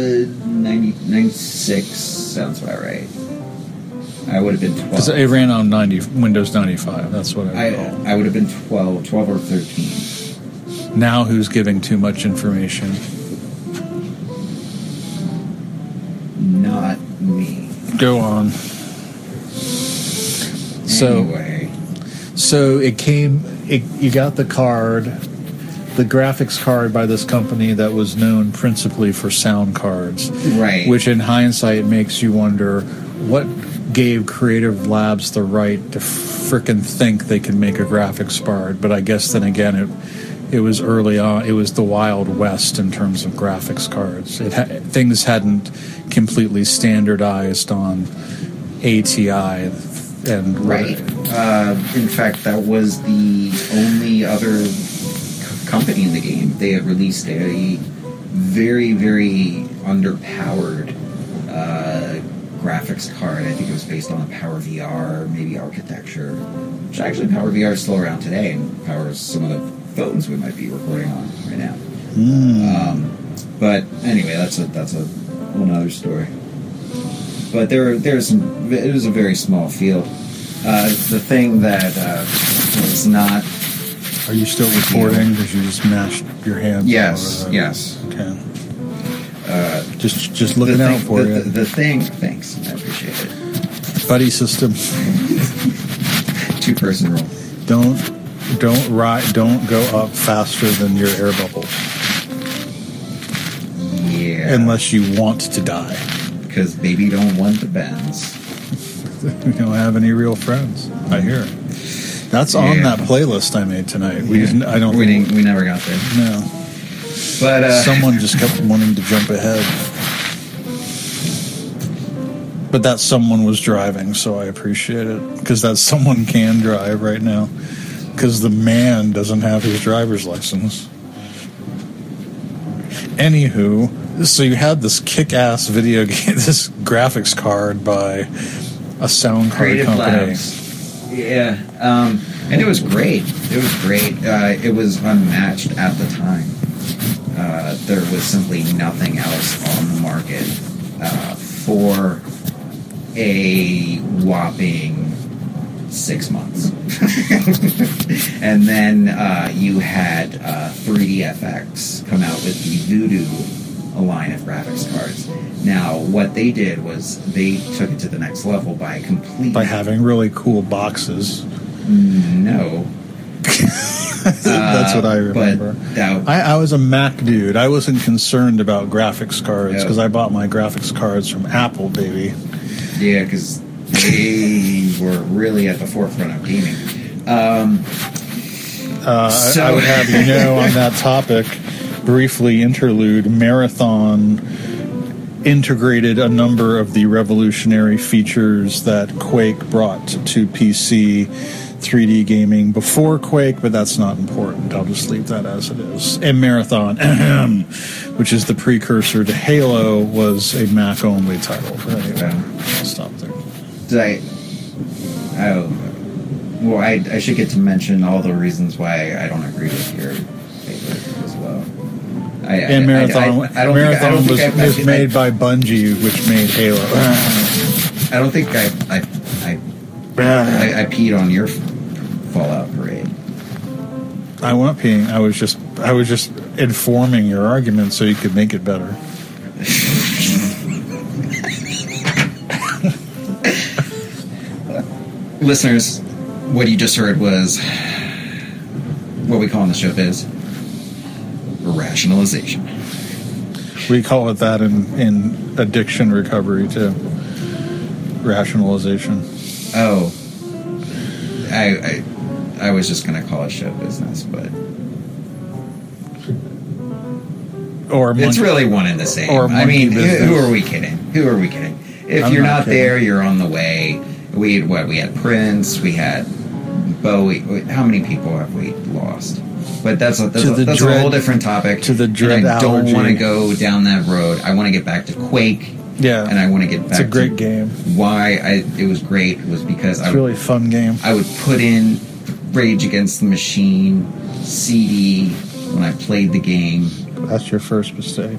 96 sounds about right. I would have been 12. Because it ran on Windows 95. That's what I recall. I would have been 12 or 13. Now who's giving too much information? Not me. Go on. Anyway. So it came... you got the card... the graphics card by this company that was known principally for sound cards. Right. Which in hindsight makes you wonder what gave Creative Labs the right to frickin' think they could make a graphics card. But I guess then again, it was early on. It was the Wild West in terms of graphics cards. Things hadn't completely standardized on ATI. And right. In fact, that was the only other company in the game. They had released a very, very underpowered graphics card. I think it was based on a Power VR, maybe architecture. Which actually, Power VR is still around today and powers some of the phones we might be recording on right now. But anyway, that's a whole other story. But it was a very small field. The thing that was not. Are you still recording? Because you just mashed your hands. Yes. Okay. Just looking out for you. The thing. Thanks, I appreciate it. Buddy system. 2-person roll. Don't go up faster than your air bubbles. Yeah. Unless you want to die. Because baby don't want the bends. We don't have any real friends. I hear. That's on that playlist I made tonight. We never got there. No. But someone just kept wanting to jump ahead. But that someone was driving, so I appreciate it. Because that someone can drive right now. Because the man doesn't have his driver's license. Anywho, so you had this kick-ass video game, this graphics card by a sound card Creative company. Labs. Yeah. And it was great. It was unmatched at the time. There was simply nothing else on the market for a whopping 6 months. And then you had 3DFX come out with the Voodoo line of graphics cards. Now, what they did was they took it to the next level by having really cool boxes. No. That's what I remember. I was a Mac dude. I wasn't concerned about graphics cards because I bought my graphics cards from Apple, baby. Yeah, because they were really at the forefront of gaming. I would have you know on that topic, briefly interlude, Marathon integrated a number of the revolutionary features that Quake brought to PC 3D gaming before Quake, but that's not important. I'll just leave that as it is. And Marathon, which is the precursor to Halo, was a Mac-only title. Anyway, I'll stop there. I should get to mention all the reasons why I don't agree with your favorite as well. Marathon was made by Bungie, which made Halo. I don't think I peed on your Fallout Parade. I wasn't peeing. I was just informing your argument so you could make it better. Listeners, what you just heard was what we call on the show is rationalization. We call it that in addiction recovery too. Rationalization. Oh, I was just going to call it show business, but it's really one and the same. I mean, who are we kidding? If you're not there, you're on the way. We had Prince, we had Bowie. How many people have we lost? But that's a whole different topic. To the dread I allergy. don't want to go down that road. I want to get back to Quake. Yeah, and I want to get back. It's a great game. Why it was great was because it's a really fun game. I would put in Rage Against the Machine CD when I played the game. That's your first mistake.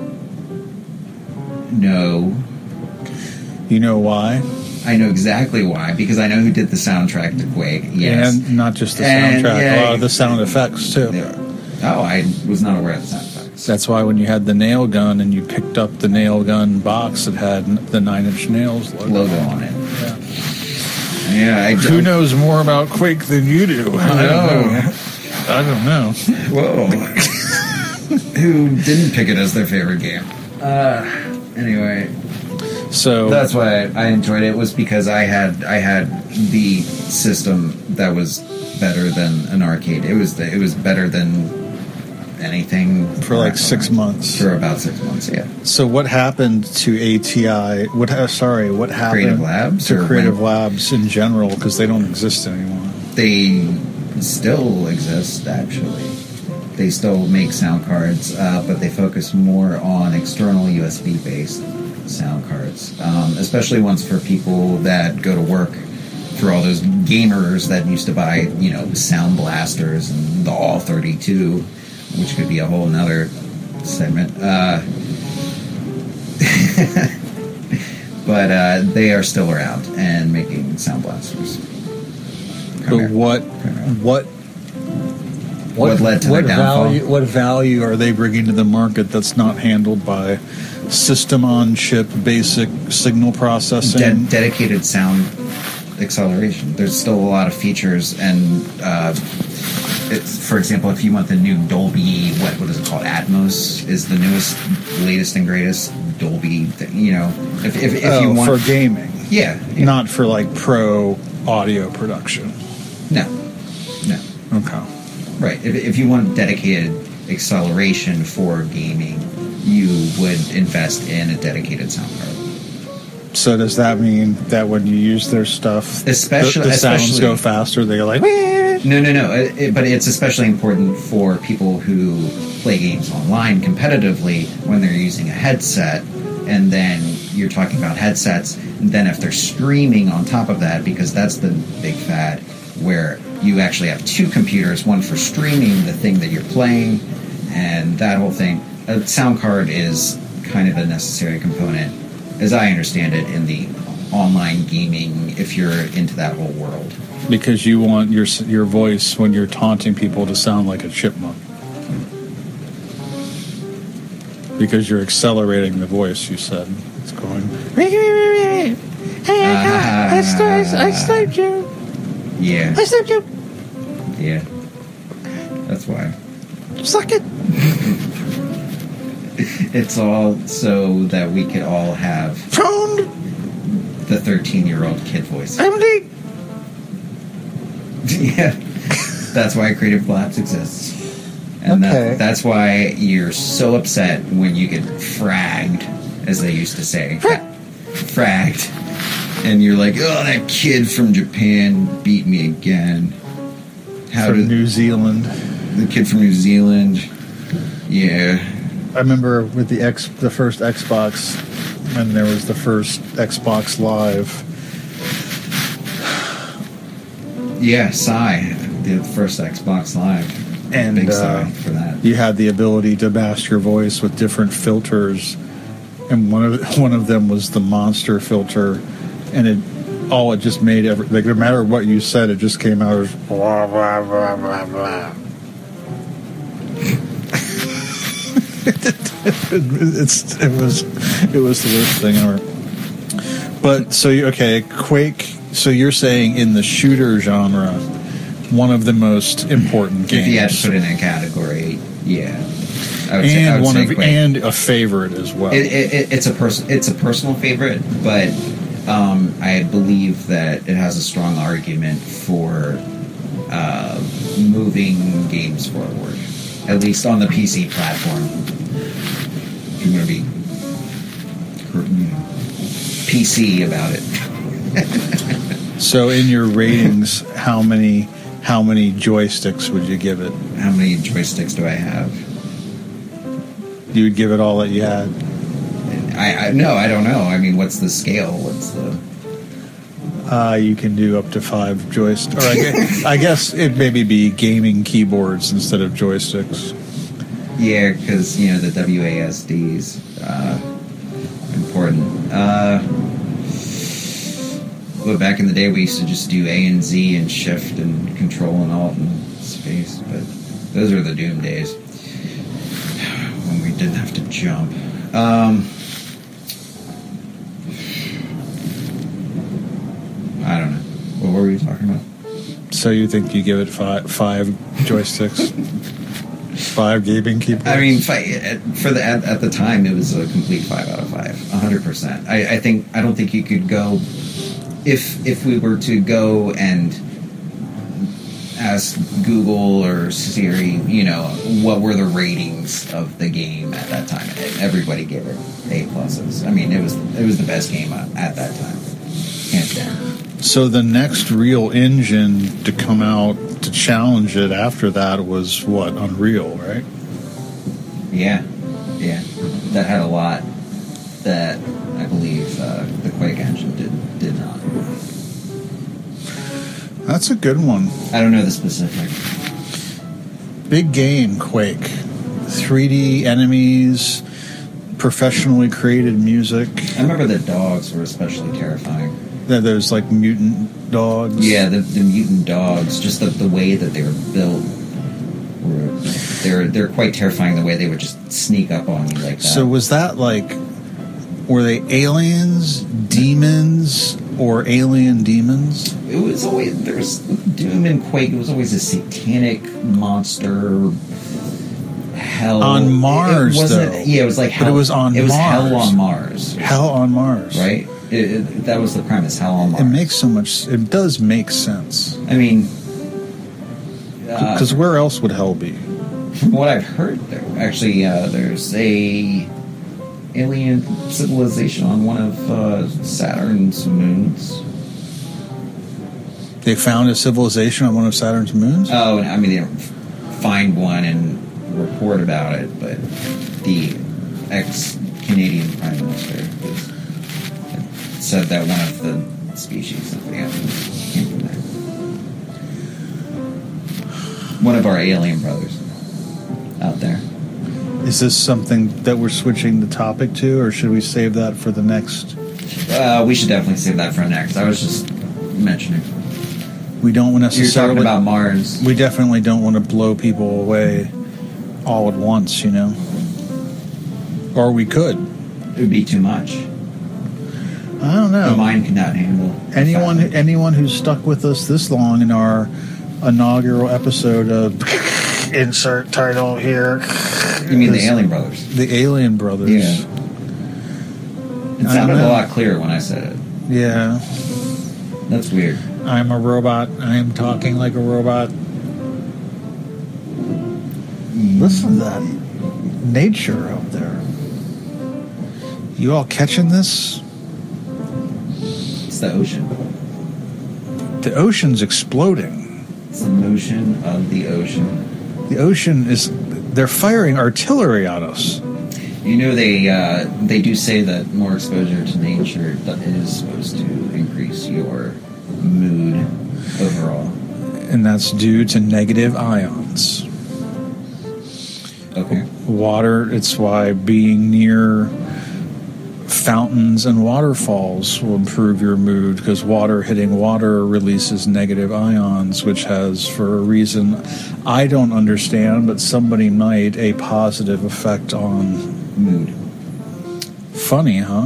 No. You know why? I know exactly why, because I know who did the soundtrack to Quake. Yes. And not just the soundtrack, a lot of the sound effects, too. Yeah. Oh, I was not aware of the sound effects. That's why when you had the nail gun and you picked up the nail gun box, it had the Nine Inch Nails logo on it. Yeah. Who knows more about Quake than you do? I don't know. Whoa. Who didn't pick it as their favorite game? Anyway. So that's why I enjoyed it, was because I had the system that was better than an arcade. It was better than anything for like 6 months. For about 6 months, yeah. So what happened to ATI? What happened Creative Labs to Creative Labs in general, because they don't exist anymore? They still exist, actually. They still make sound cards, but they focus more on external USB-based sound cards, especially ones for people that go to work. For all those gamers that used to buy, sound blasters and the All-32, which could be a whole nother segment. But they are still around and making sound blasters. But what led to their downfall? What value are they bringing to the market that's not handled by system-on-chip basic signal processing? Dedicated sound acceleration. There's still a lot of features, and for example, if you want the new Dolby, what is it called? Atmos is the latest and greatest Dolby. If you want for gaming, yeah, not for like pro audio production. No. Okay. Right. If you want dedicated acceleration for gaming, you would invest in a dedicated sound card. So does that mean that when you use their stuff, the sounds go faster? They're like, no. But it's especially important for people who play games online competitively when they're using a headset. And then you're talking about headsets. And then if they're streaming on top of that, because that's the big fad, where you actually have two computers, one for streaming the thing that you're playing, and that whole thing. A sound card is kind of a necessary component, as I understand it, in the online gaming, if you're into that whole world. Because you want your voice when you're taunting people to sound like a chipmunk. Because you're accelerating the voice, you said. It's going... Hey, I sniped you. Yeah. I sniped you. Yeah. That's why. Suck it. It's all so that we could all have the 13-year-old kid voice. MD. Yeah. That's why Creative Collapse exists. And okay. That's why you're so upset when you get fragged, as they used to say. Fragged. And you're like, oh, that kid from Japan beat me again. New Zealand. The kid from New Zealand. Yeah. I remember with the first Xbox, when there was the first Xbox Live. Yeah, Psy, the first Xbox Live. And big Psy for that. You had the ability to mask your voice with different filters, and one of them was the monster filter, and it just made like no matter what you said, it just came out as blah blah blah blah blah. It was the worst thing ever. But Quake. So you're saying in the shooter genre, one of the most important games. If you had to put it in a category, yeah. And a favorite as well. It's a personal favorite, but I believe that it has a strong argument for moving games forward, at least on the PC platform. If you're going to be PC about it. So, in your ratings, how many joysticks would you give it? How many joysticks do I have? You would give it all that you had? No, I don't know. I mean, what's the scale? What's the... You can do up to 5 joysticks. Or I guess it maybe be gaming keyboards instead of joysticks. Yeah, because, the WASD's important. But back in the day, we used to just do A and Z and Shift and Control and Alt and Space. But those are the doom days when we didn't have to jump. I don't know. What were we talking about? So you think you give it 5 joysticks? 5 gaming keyboards? I mean, at the time, it was a complete 5 out of 5, 100%. I don't think you could go if we were to go and ask Google or Siri, what were the ratings of the game at that time? Everybody gave it A+. I mean, it was the best game at that time, hands down. So the next real engine to come out to challenge it after that was what? Unreal, right? Yeah. That had a lot that I believe the Quake engine did not. That's a good one. I don't know the specific. Big game, Quake. 3D enemies, professionally created music. I remember the dogs were especially terrifying. There's like mutant dogs. Yeah, the mutant dogs. Just the way that they were built. They're quite terrifying. The way they would just sneak up on you like that. So was that like, were they aliens, demons, or alien demons? It was always, there's Doom and Quake. It was always a satanic monster. Hell on Mars, though. Yeah, it was like hell. But it was on Mars. It was hell on Mars. Hell on Mars, right? That was the premise. Hell on Mars. It makes so much. It does make sense. I mean, because where else would hell be? From what I've heard, there's a alien civilization on one of Saturn's moons. They found a civilization on one of Saturn's moons? Oh, I mean, they didn't find one and report about it, but the ex-Canadian Prime Minister said that one of the species of aliens came from there. One of our alien brothers out there. Is this something that we're switching the topic to, or should we save that for the next? We should definitely save that for next. I was just mentioning. We don't necessarily... You're talking about Mars. We definitely don't want to blow people away all at once, you know? Or we could. It would be too much. I don't know. The mind cannot handle. Anyone who's stuck with us this long in our inaugural episode of insert title here. You mean the Alien Brothers? The Alien Brothers. Yeah. It sounded a lot clearer when I said it. Yeah. That's weird. I'm a robot. I am talking like a robot. Listen to that nature out there. You all catching this? It's the ocean. The ocean's exploding. It's the motion of the ocean. The ocean is... They're firing artillery at us. You know, they do say that more exposure to nature is supposed to increase your mood overall. And that's due to negative ions. Okay. Water, it's why being near fountains and waterfalls will improve your mood, because water hitting water releases negative ions, which has, for a reason I don't understand, but somebody might, a positive effect on mood. Funny, huh?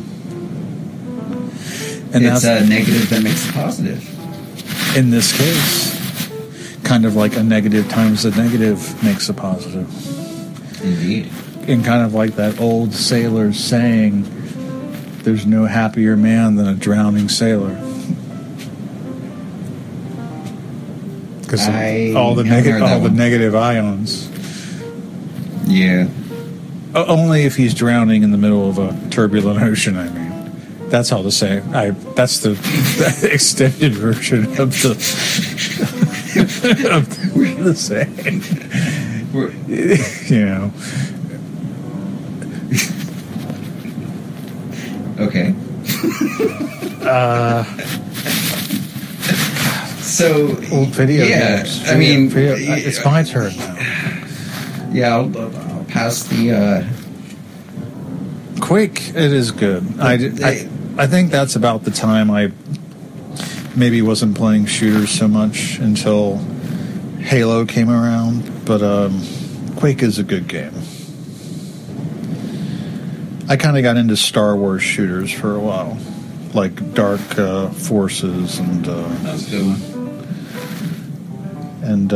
And it's a negative that makes a positive. In this case, kind of like a negative times a negative makes a positive. Indeed. And kind of like that old sailor's saying, there's no happier man than a drowning sailor. Because all the negative ions. Yeah. Only if he's drowning in the middle of a turbulent ocean, I mean. That's how to say it. That's the extended version of the saying. You know. Okay. So old video games. I mean, it's my turn now. Yeah, I'll pass the Quake. It is good. I think that's about the time I maybe wasn't playing shooters so much until Halo came around. But Quake is a good game. I kind of got into Star Wars shooters for a while, like Dark Forces and. That was a good one. And.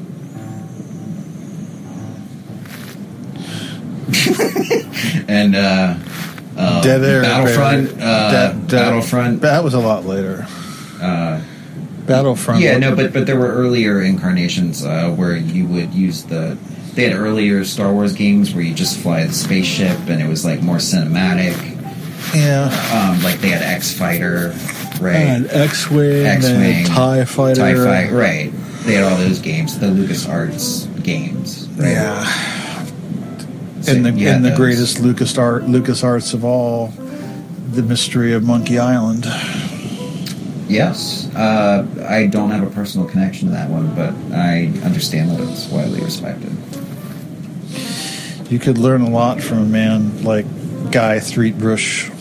And Dead Air, Battlefront. Battlefront. That was a lot later. Battlefront. Yeah, no, but there were earlier incarnations where you would use They had earlier Star Wars games where you just fly the spaceship and it was like more cinematic. Yeah. Like they had X-Fighter, right? And X-Wing, TIE Fighter. Right. they had all those games, the LucasArts games. Right? Yeah. So and the those. greatest LucasArts of all, The Mystery of Monkey Island. Yes. I don't have a personal connection to that one, but I understand that it's widely respected. You could learn a lot from a man like Guy Threatbush.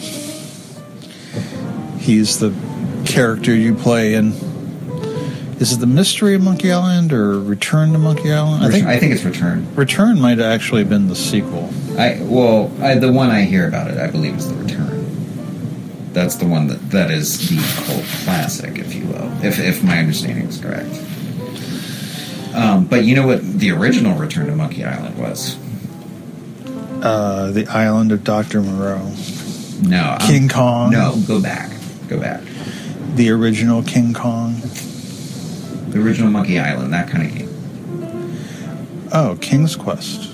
He's the character you play in. Is it The Mystery of Monkey Island or Return to Monkey Island? I think it's Return. Return might have actually been the sequel. The one I hear about it, I believe, is The Return. That's the one that is the cult classic, if you will, if my understanding is correct. But you know what the original Return to Monkey Island was? The Island of Dr. Moreau. No. King Kong. No, go back. The original King Kong. The original Monkey Island, that kind of game. Oh, King's Quest.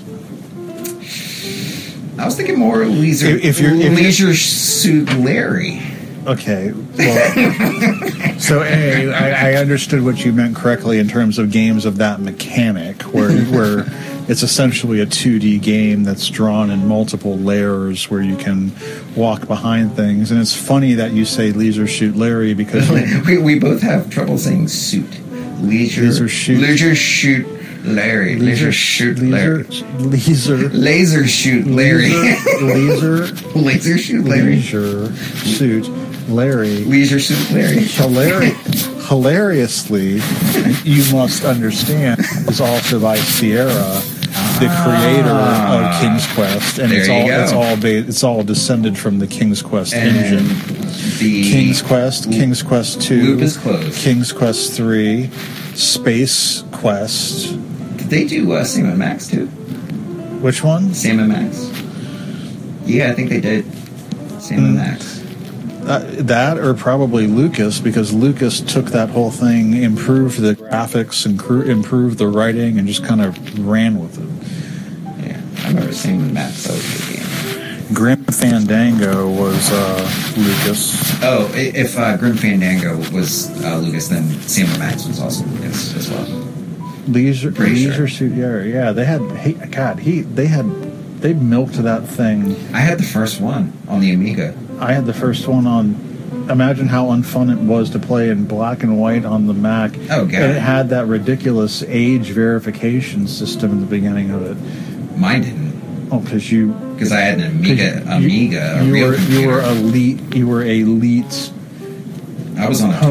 I was thinking more Leisure Suit Larry. Okay, well, so I understood what you meant correctly in terms of games of that mechanic, where it's essentially a 2D game that's drawn in multiple layers where you can walk behind things. And it's funny that you say Leisure Suit Larry because we both have trouble saying suit. Leisure Shoot Larry. Laser Shoot Larry. Laser Shoot Larry. Laser Shoot Larry. Leisure Suit Larry. Leisure Suit Larry. Hilariously, you must understand, is also by Sierra, the creator of King's Quest, and it's all descended from the King's Quest engine. King's Quest 2, Loop is closed. King's Quest 3, Space Quest. Did they do Sam & Max too? Which one? Sam & Max. Yeah, I think they did. Sam & Max. That or probably Lucas, because Lucas took that whole thing, improved the graphics, and improved the writing, and just kind of ran with it. Yeah, I remember Sam & Max. That was a good game. Grim Fandango was Lucas. Oh, if Grim Fandango was Lucas, then Sam & Max was also Lucas as well. Leisure Suit Larry. Yeah, they had. They milked that thing. I had the first one on the Amiga. I had the first one on. Imagine how unfun it was to play in black and white on the Mac. Oh, God. And it had that ridiculous age verification system in the beginning of it. Mine didn't. Oh, because I had an Amiga, you were elite. I was on a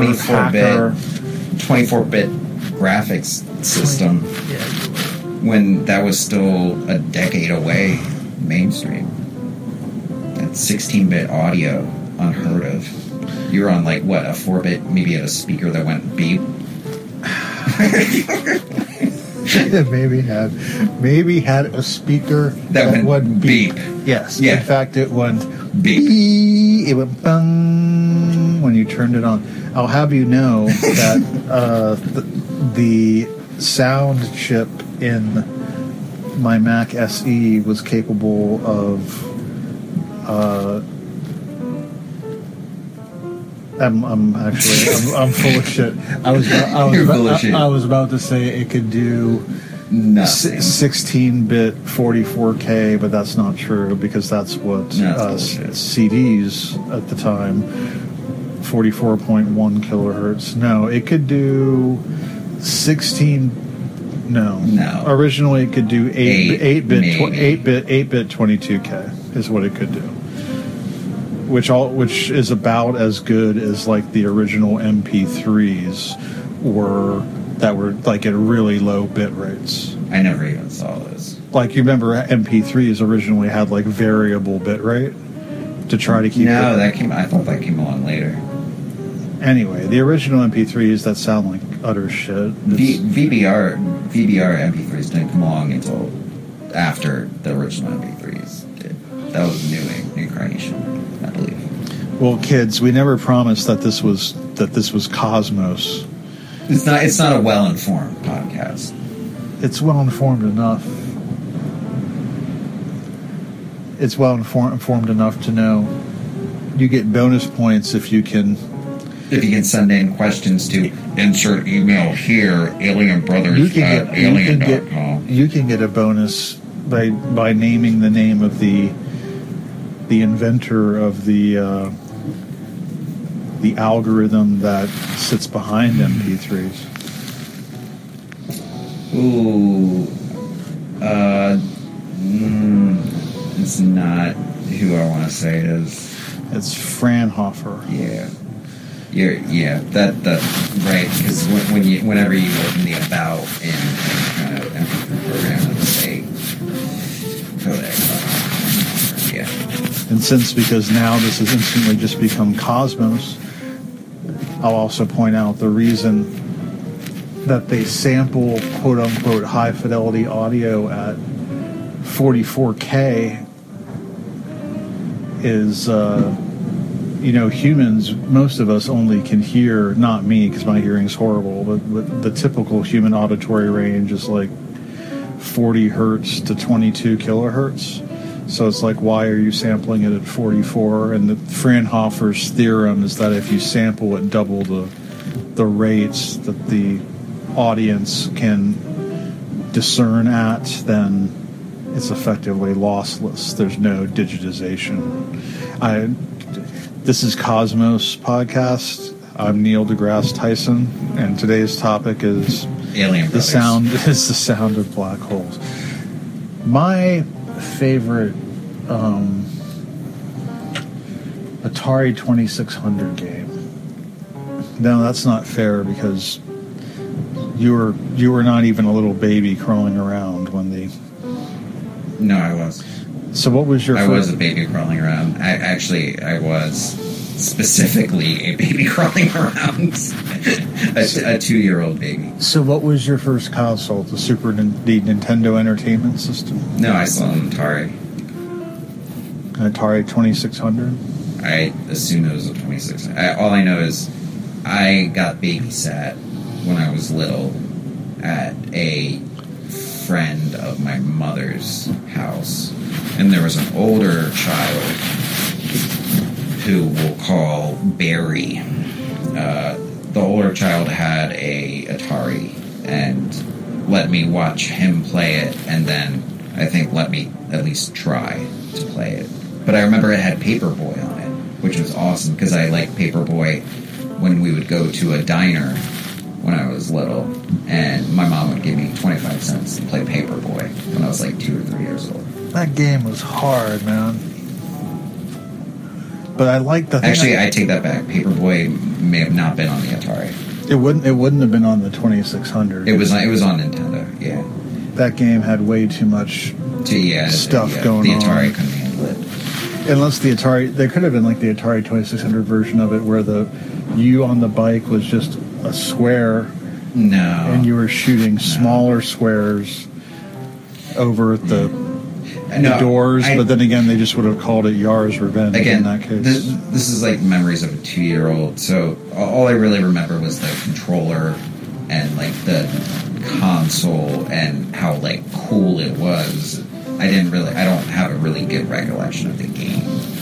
24-bit graphics system when that was still a decade away mainstream. That 16-bit audio, unheard of. You were on a 4-bit, maybe at a speaker that went beep. maybe had a speaker that went beep. Yes. Yeah. In fact, it went beep. It went bung when you turned it on. I'll have you know that the sound chip in my Mac SE was capable of. I'm full of shit. I was about to say it could do 16-bit 44K, but that's not true because that's what CDs at the time, 44.1 kilohertz. No, it could do 16. No. Originally, it could do 8-bit 22K is what it could do. Which is about as good as the original MP3s that were at really low bit rates. I never even saw those. You remember MP3s originally had variable bit rate to try to keep. No, I thought that came along later. Anyway, the original MP3s that sound like utter shit. VBR MP3s didn't come along until after the original MP3s did. That was a new incarnation, I believe. Well, kids, we never promised that this was Cosmos. It's not a well-informed podcast. It's well-informed enough. It's well-informed enough to know you get bonus points if you can If you can send in questions to insert email here, alienbrothers@alien.com. You can get a bonus by naming the name of the inventor of the algorithm that sits behind MP3s. Ooh. It's not who I want to say it is. It's Fraunhofer. Yeah. That right, because whenever you open the about in kind of MP3 program, it'll say codec. Yeah. And because now this has instantly just become Cosmos, I'll also point out the reason that they sample quote unquote high fidelity audio at 44K is humans, most of us only can hear, not me because my hearing's horrible, but the typical human auditory range is like 40 hertz to 22 kilohertz. So it's like, why are you sampling it at 44? And the Fraunhofer's theorem is that if you sample at double the rates that the audience can discern at, then it's effectively lossless. There's no digitization. This is Cosmos Podcast. I'm Neil deGrasse Tyson, and today's topic is Alien Brothers. The sound of black holes. My favorite Atari 2600 game. No, that's not fair because you were not even a little baby crawling around when the. No, I was. So what was your? I was a baby crawling around. I was specifically a baby crawling around, a 2-year-old baby. So what was your first console? The the Nintendo Entertainment System? No, I saw an Atari. An Atari 2600. I assume it was a 2600. All I know is I got babysat when I was little at a friend of my mother's house, and there was an older child who we'll call Barry. The older child had a Atari and let me watch him play it, and then I think let me at least try to play it. But I remember it had Paperboy on it, which was awesome because I liked Paperboy when we would go to a diner when I was little, and my mom would give me 25 cents to play Paperboy when I was like 2 or 3 years old. That game was hard, man. But I like the. Actually, I take that back. Paperboy may have not been on the Atari. It wouldn't have been on the 2600. It was on Nintendo. Yeah. That game had way too much stuff going on. The Atari couldn't handle it. Unless the Atari, there could have been like the Atari 2600 version of it where you on the bike was just a square. No. And you were shooting smaller squares over at the doors, but then again, they just would have called it Yar's Revenge in that case. This is like memories of a 2-year-old, so all I really remember was the controller and like the console and how like cool it was. I don't have a really good recollection of the game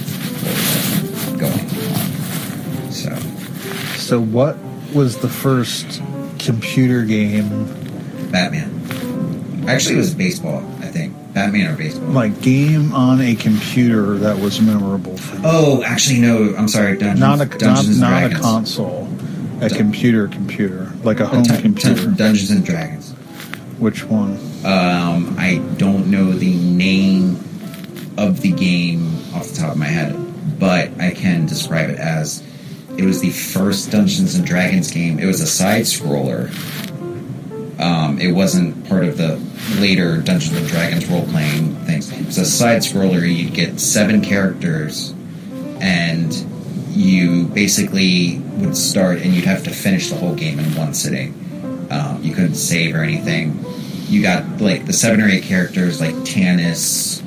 going on. So what was the first computer game? Batman. Actually, it was baseball, I think. Batman or baseball. Like game on a computer that was memorable for you. Oh, actually, no. I'm sorry. Dungeons and Dragons. Not a console. A computer. Like a home computer. Dungeons and Dragons. Which one? I don't know the name of the game off the top of my head, but I can describe it as it was the first Dungeons and Dragons game. It was a side-scroller. It wasn't part of the later Dungeons and Dragons role-playing things. It was a side-scroller. You'd get 7 characters, and you basically would start, and you'd have to finish the whole game in one sitting. You couldn't save or anything. You got, like, the 7 or 8 characters, like Tannis,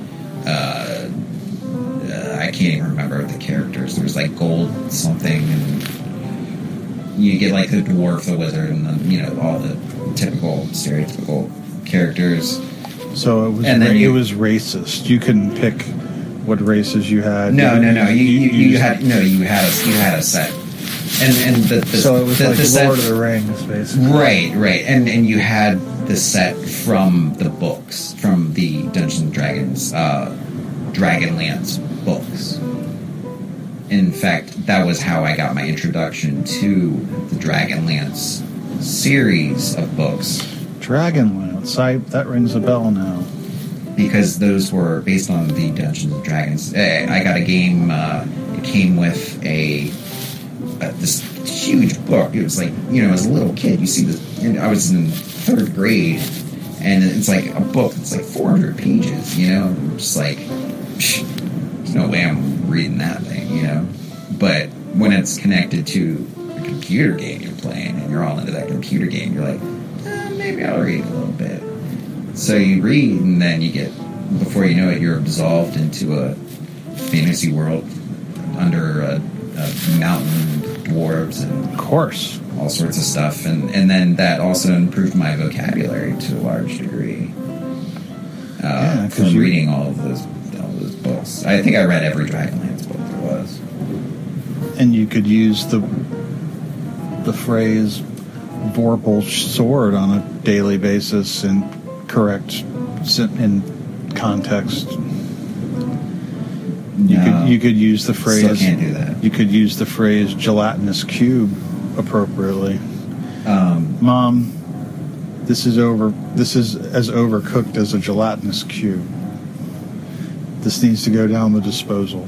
I can't even remember the characters. There was, like, Gold something, and you get, like, the dwarf, the wizard, and then, all the typical, stereotypical characters. So it was racist. You couldn't pick what races you had. No. You had a set. And so it was the like set, Lord of the Rings, basically. Right. And you had the set from the books, from the Dungeons and Dragons, Dragonlance books. In fact, that was how I got my introduction to the Dragonlance series of books. Dragonlance, that rings a bell now. Because those were based on the Dungeons and Dragons. I got a game. It came with this huge book. It was like, as a little kid, you see this. And I was in 3rd grade, and it's like a book. It's like 400 pages. I'm just like, there's no way I'm reading that thing. But when it's connected to a computer game you're playing, and you're all into that computer game, you're like, maybe I'll read a little bit. So you read, and then you get, before you know it, you're absolved into a fantasy world under a mountain dwarves and of course all sorts of stuff, and then that also improved my vocabulary to a large degree from reading all those books. I think I read every Dragonlance book there was. And you could use the phrase Vorpal sword on a daily basis in context. You could use the phrase. Still can't do that. You could use the phrase gelatinous cube appropriately. Mom, this is as overcooked as a gelatinous cube. This needs to go down the disposal.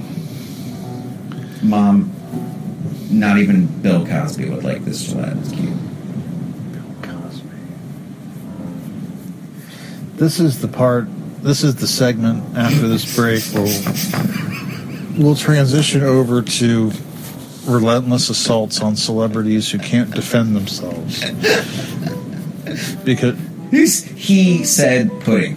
Mom, not even Bill Cosby would like this gelatinous cube. Bill Cosby. This is the segment after this break we'll transition over to relentless assaults on celebrities who can't defend themselves. Because he said pudding.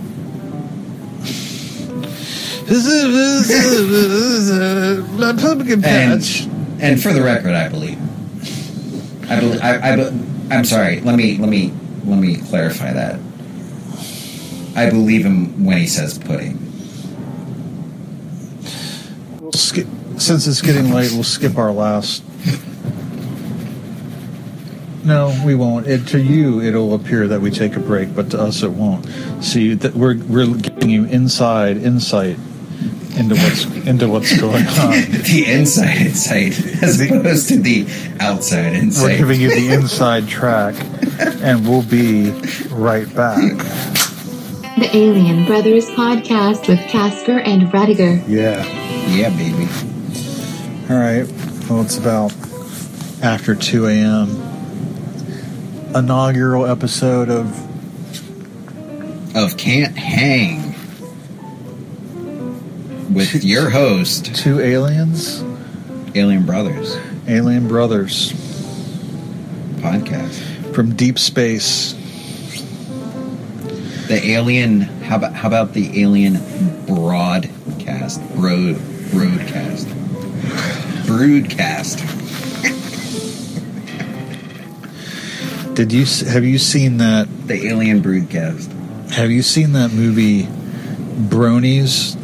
This is a pumpkin patch. And for the record, I believe. I'm sorry. Let me clarify that. I believe him when he says pudding. Since it's getting late, we'll skip our last. No, we won't. To you, it'll appear that we take a break, but to us, it won't. See, that we're giving you insight into what's going on. The inside insight, as opposed to the outside insight. We're giving you the inside track, and we'll be right back. The Alien Brothers Podcast with Casper and Radiger. Yeah, baby. All right. Well, it's about after 2 a.m. Inaugural episode of Can't Hang with your host, 2 aliens, Alien Brothers podcast from deep space. The alien. How about the alien broadcast? Broadcast. Have you seen that? The Alien Broadcast. Have you seen that movie, Bronies?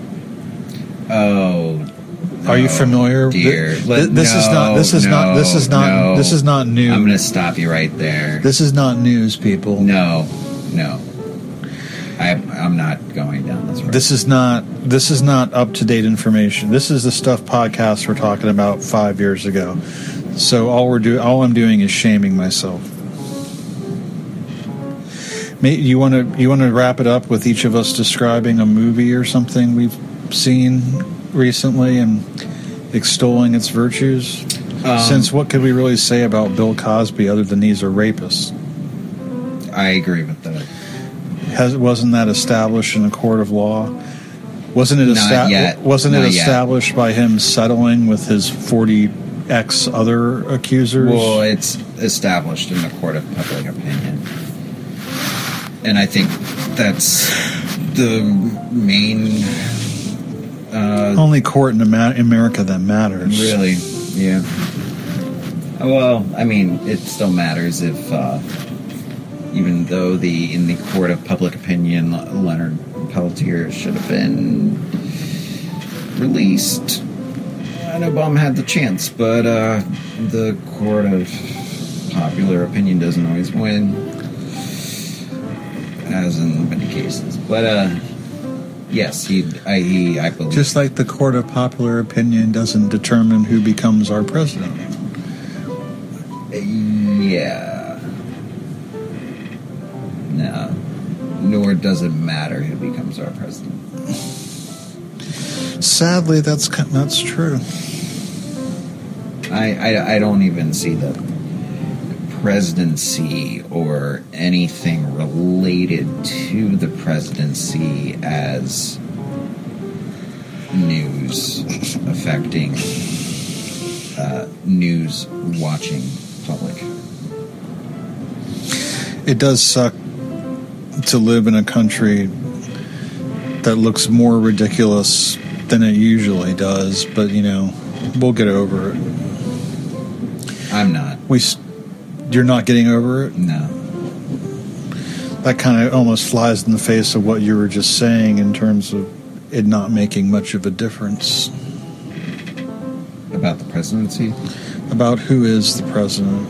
Oh, no, are you familiar? Dear, this is not news. I'm going to stop you right there. This is not news, people. No. I'm not going down this road. This is not up-to-date information. This is the stuff podcasts were talking about 5 years ago. So all I'm doing is shaming myself. You want to wrap it up with each of us describing a movie or something we've seen recently and extolling its virtues? Since what could we really say about Bill Cosby other than he's a rapist? I agree with that. Wasn't that established in a court of law? Wasn't it established by him settling with his 40 other accusers? Well, it's established in the court of public opinion. And I think that's the main... only court in America that matters. Really? Yeah. Well, I mean, it still matters if... even though in the court of public opinion, Leonard Peltier should have been released. And Obama had the chance, but the court of popular opinion doesn't always win, as in many cases. But yes, I believe. Just like the court of popular opinion doesn't determine who becomes our president. Yeah. No. Nor does it matter who becomes our president. Sadly, that's true. I don't even see the presidency or anything related to the presidency as news affecting news watching public. It does suck to live in a country that looks more ridiculous than it usually does, but we'll get over it. I'm not. You're not getting over it? No. That kind of almost flies in the face of what you were just saying in terms of it not making much of a difference. About the presidency? About who is the president.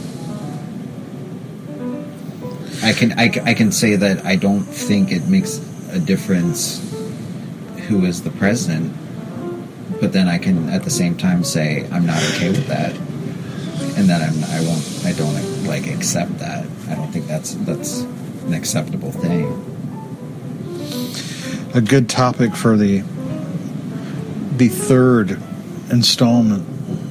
I can say that I don't think it makes a difference who is the president, but then I can at the same time say I'm not okay with that, and that I don't like accept that. I don't think that's an acceptable thing. A good topic for the third installment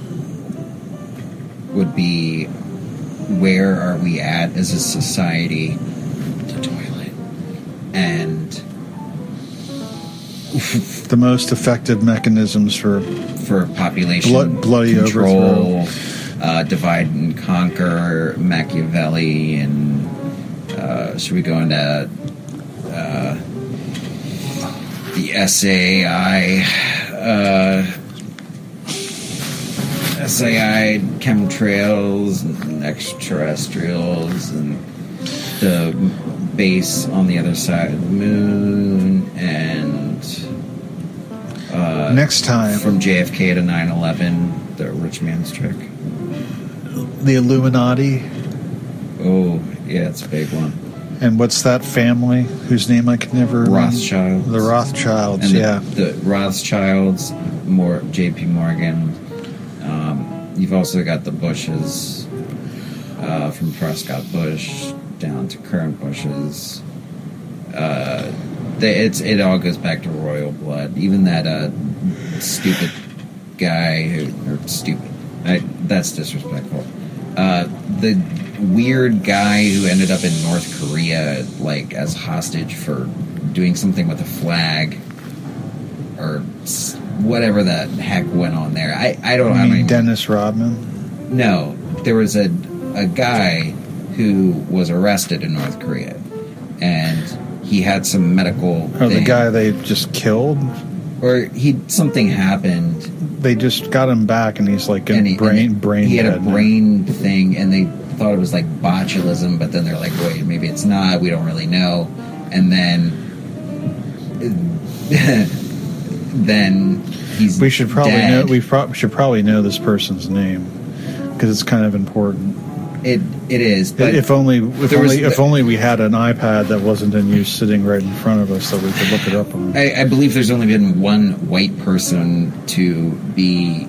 would be, where are we at as a society? The toilet. And the most effective mechanisms for population bloody control, overthrow. Divide and conquer, Machiavelli, and should we go into the SAI chemtrails and extraterrestrials and the base on the other side of the moon, and next time from JFK to 9/11, the rich man's trick, the Illuminati. Oh yeah, it's a big one. And what's that family whose name I can never remember? Rothschilds. The Rothschilds, and the Rothschilds, J.P. Morgan. You've also got the Bushes, from Prescott Bush down to current Bushes. It all goes back to royal blood. Even that stupid guy that's disrespectful. The weird guy who ended up in North Korea, like, as hostage for doing something with a flag, or whatever the heck went on there. I don't know. Dennis Rodman? No, there was a guy who was arrested in North Korea, and he had some medical thing. The guy they just killed? Or something happened. They just got him back, and he's like brain he had dead a brain thing, and they thought it was like botulism, but then they're like, wait, maybe it's not. We don't really know. And then he's we should probably dead. should probably know this person's name, because it's kind of important. It is. But if only we had an iPad that wasn't in use sitting right in front of us, so we could look it up on. I believe there's only been one white person to be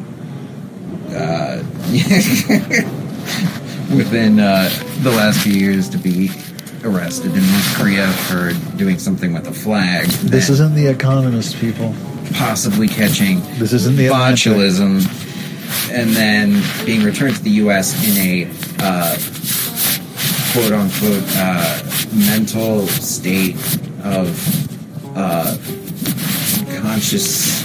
within the last few years to be arrested in North Korea for doing something with a flag. This isn't The Economist, people. Possibly catching this isn't the botulism, and then being returned to the U.S. in a quote-unquote mental state of conscious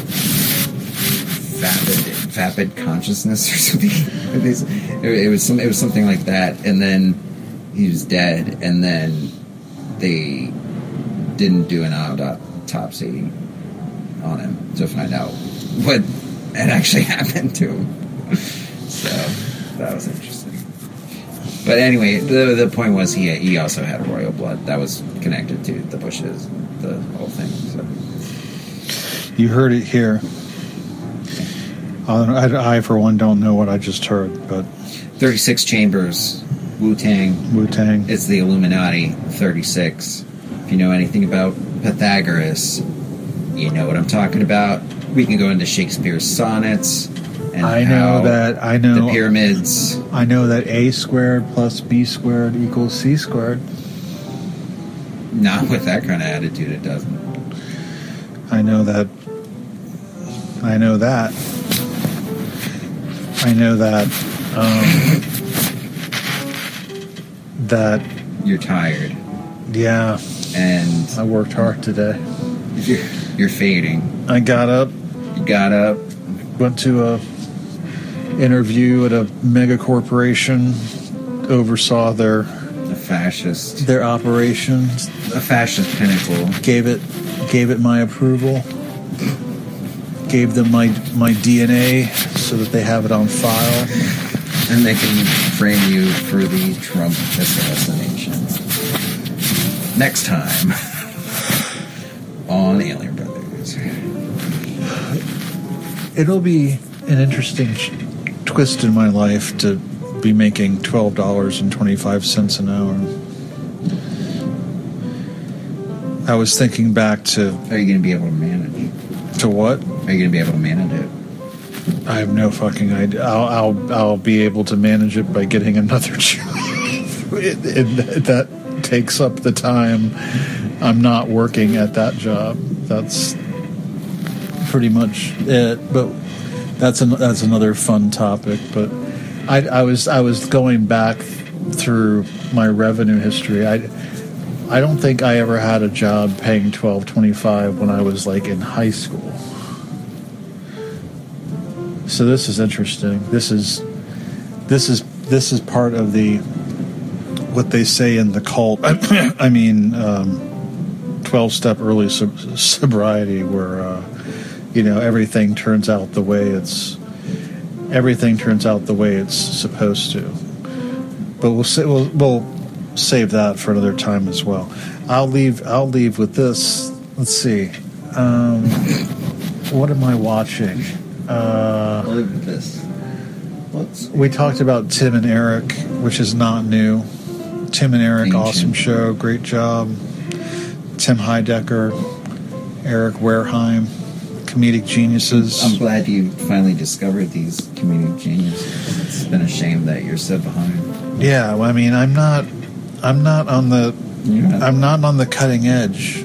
vapid consciousness or something. It was something like that, and then he was dead, and then they didn't do an autopsy on him to find out what had actually happened to him. So that was interesting. But anyway, the point was he also had royal blood that was connected to the Bushes, the whole thing. So you heard it here. I for one, don't know what I just heard, but 36 Chambers, Wu-Tang. Wu-Tang. It's the Illuminati 36. If you know anything about Pythagoras, you know what I'm talking about. We can go into Shakespeare's sonnets. And I know the pyramids. I know that A squared plus B squared equals C squared. Not with that kind of attitude, it doesn't. I know that. That you're tired. Yeah. And I worked hard today. You're fading. I got up. You got up. Went to a interview at a mega corporation. Oversaw their operations. A fascist pinnacle. Gave it my approval. Gave them my DNA so that they have it on file. And they can frame you for the Trump assassination. Next time on Alien Brothers. It'll be an interesting twist in my life to be making $12.25 an hour. I was thinking back to... Are you going to be able to manage? To what? Are you going to be able to manage it? I have no fucking idea. I'll be able to manage it by getting another job. That takes up the time I'm not working at that job. That's pretty much it. But that's another fun topic. But I was going back through my revenue history. I don't think I ever had a job paying $12.25 when I was like in high school. So this is interesting. This is part of the what they say in the cult. I mean, 12-step early sobriety, where everything turns out the way it's supposed to. But we'll save that for another time as well. I'll leave with this. Let's see. What am I watching? I'll leave with this. We talked about Tim and Eric, which is not new. Tim and Eric, awesome show, great job. Tim Heidecker, Eric Wareheim, comedic geniuses. I'm glad you finally discovered these comedic geniuses. It's been a shame that you're so behind. Yeah, well, I mean, I'm not on the cutting edge.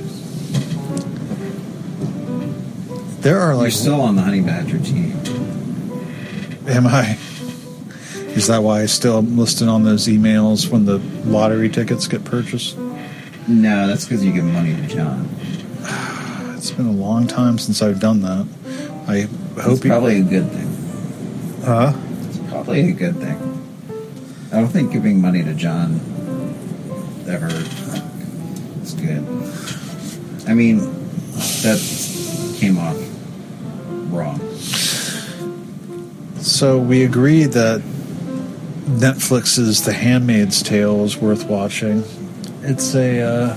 There are You're still on the Honey Badger team. Am I? Is that why I still am listed on those emails when the lottery tickets get purchased? No, that's because you give money to John. It's been a long time since I've done that. I hope it's probably a good thing. Huh? It's probably a good thing. I don't think giving money to John ever is good. I mean, that came off wrong. So we agree that Netflix's The Handmaid's Tale is worth watching. It's a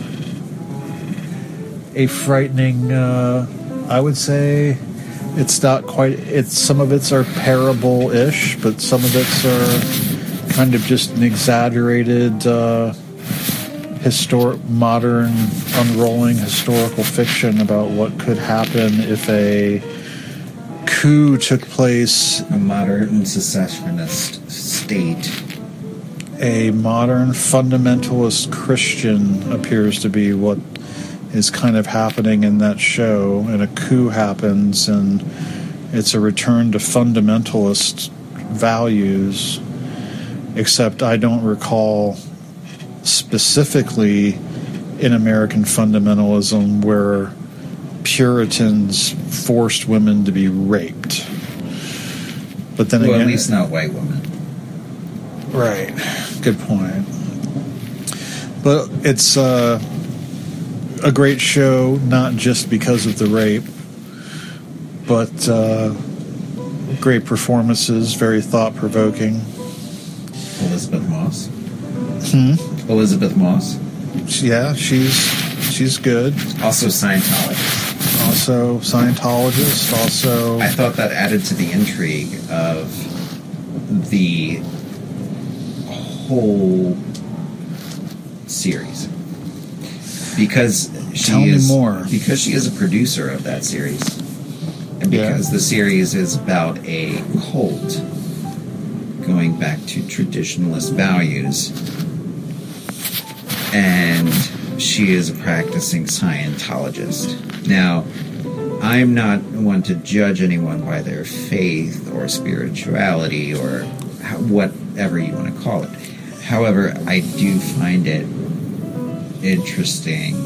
frightening. I would say it's not quite. Some of it's are parable-ish, but some of it's are kind of just an exaggerated, modern, unrolling historical fiction about what could happen if a coup took place. A modern secessionist state. A modern fundamentalist Christian appears to be what is kind of happening in that show, and a coup happens, and it's a return to fundamentalist values, except I don't recall specifically in American fundamentalism where Puritans forced women to be raped. But then again, at least not white women. Right. Good point. But it's a great show, not just because of the rape, but great performances, very thought-provoking. Elizabeth Moss. Elizabeth Moss. Yeah, she's good. Also Scientologist. also Scientologist, also... I thought that added to the intrigue of the whole series. Because she is a producer of that series. And because the series is about a cult going back to traditionalist values, and she is a practicing Scientologist. Now, I'm not one to judge anyone by their faith or spirituality or whatever you want to call it. However, I do find it interesting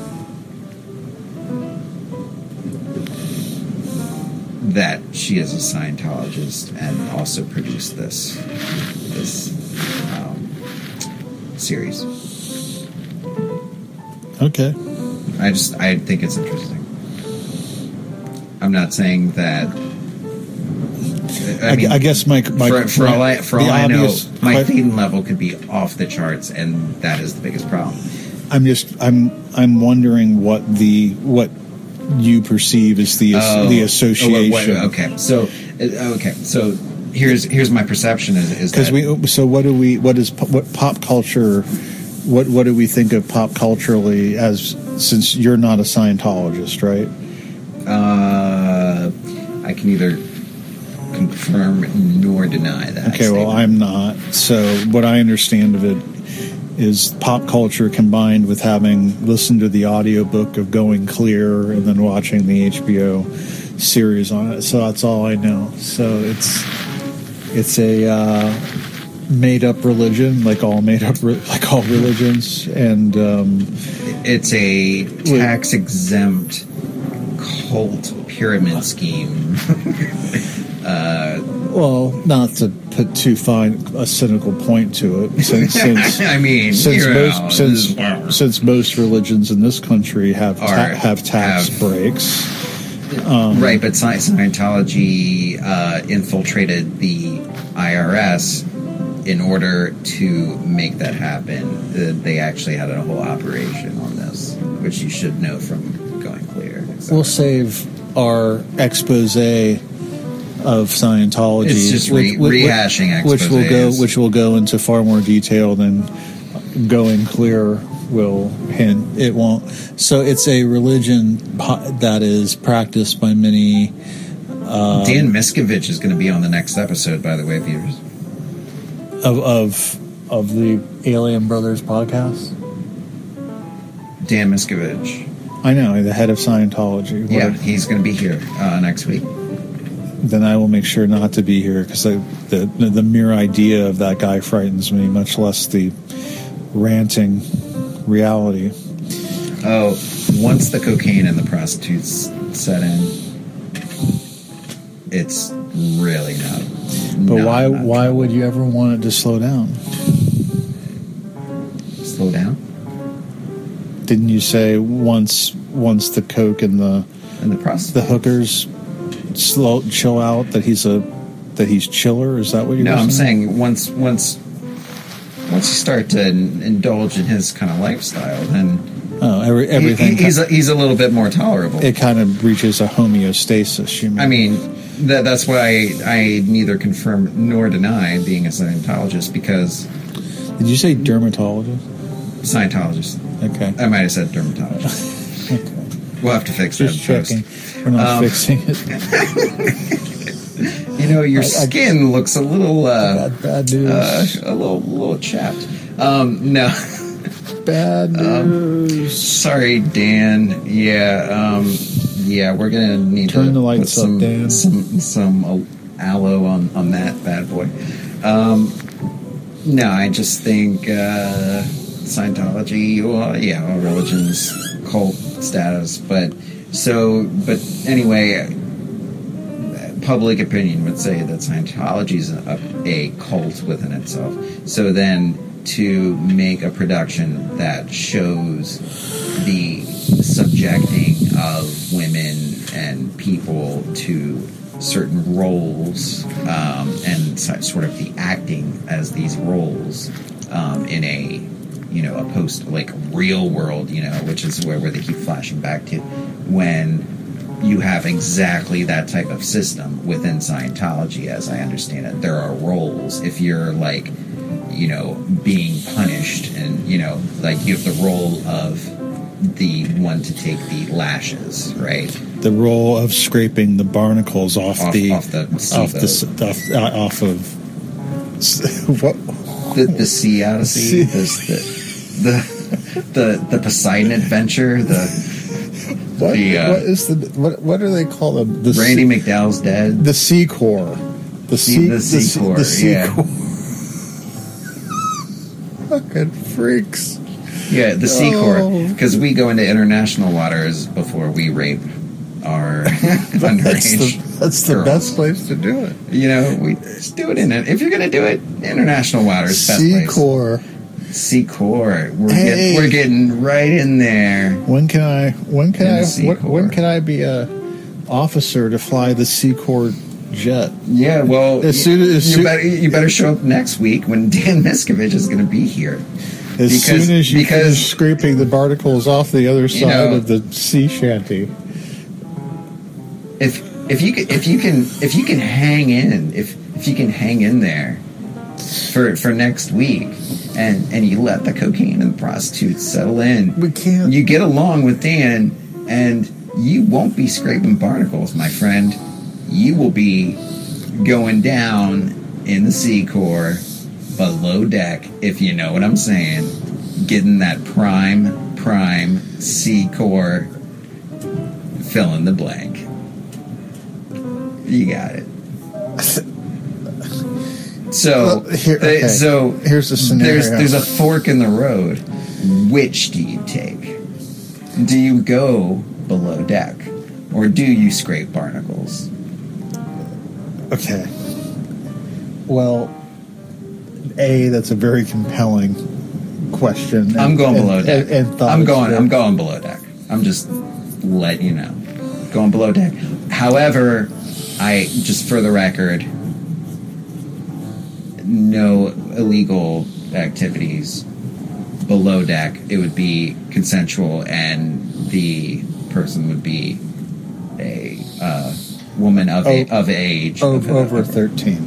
that she is a Scientologist and also produced this series. Okay. I think it's interesting. I'm not saying that. I guess my for all I know, my Thetan level could be off the charts, and that is the biggest problem. I'm wondering what you perceive as the association. Okay, so here's my perception is because what pop culture, what do we think of pop culturally as, since you're not a Scientologist, right? I can neither confirm nor deny that. Okay, well, I'm not. So what I understand of it is pop culture combined with having listened to the audiobook of Going Clear and then watching the HBO series on it. So that's all I know. So it's a made up religion, like all religions, and it's a tax exempt cult pyramid scheme. Well, not to put too fine a cynical point to it, since most religions in this country have tax breaks, right? But Scientology infiltrated the IRS in order to make that happen. They actually had a whole operation on this, which you should know from Going Clear. We'll save our expose of Scientology. It's just rehashing exposés. which will go into far more detail than Going Clear will hint. It won't. So it's a religion that is practiced by many. Dan Miscavige is going to be on the next episode, by the way, viewers. Of the Alien Brothers podcast. Dan Miscavige. I know, the head of Scientology. Yeah, he's going to be here next week. Then I will make sure not to be here, because the mere idea of that guy frightens me, much less the ranting reality. Oh, once the cocaine and the prostitutes set in, it's really not. But why would you ever want it to slow down? Slow down? Didn't you say once the coke and the hookers chill out, that he's chiller? Is that what you're saying? No, I'm saying once you start to indulge in his kind of lifestyle, then everything he's a little bit more tolerable. It kind of reaches a homeostasis. You mean? I mean, that's why I neither confirm nor deny being a Scientologist, because. Did you say dermatologist? Scientologist. Okay. I might have said dermatologist. Okay. We'll have to fix that. Just checking. We're not fixing it. Your skin looks a little bad news. A little chapped. No. Bad news. Sorry, Dan. Yeah, we're gonna need to turn the put lights up, Dan. Some aloe on that bad boy. No, I just think Scientology, all religions, cult status, but anyway, public opinion would say that Scientology is a cult within itself. So then, to make a production that shows the subjecting of women and people to certain roles, and sort of the acting as these roles in a post real world, which is where they keep flashing back to when you have exactly that type of system within Scientology, as I understand it. There are roles. If you're like, you know, being punished, and you know, like you have the role of the one to take the lashes, right? The role of scraping the barnacles off of what? The Sea Odyssey, the Poseidon Adventure, what do they call them? Randy McDowell's dead. The Sea Corps. The Sea Corps. Fucking freaks. Yeah, the Sea Corps, because we go into international waters before we rape our underage. That's the best place to do it. You know, we just do it in it. If you're going to do it, international waters, best place. Sea Corps. We're getting right in there. When can I be a officer to fly the Sea Corps jet? Yeah, well, you better show up next week when Dan Miscavige is going to be here. As soon as you finish scraping the barnacles off the other side of the sea shanty. If you can hang in there for next week, and you let the cocaine and the prostitutes settle in, we can't. You get along with Dan, and you won't be scraping barnacles, my friend. You will be going down in the Sea Corps below deck, if you know what I'm saying, getting that prime Sea Corps fill in the blank. You got it. So here's the scenario. There's a fork in the road. Which do you take? Do you go below deck, or do you scrape barnacles? Okay. Well, that's a very compelling question. I'm going below deck. I'm going below deck. I'm just letting you know. Going below deck. However, just for the record, no illegal activities below deck. It would be consensual, and the person would be a woman of age. Over 13.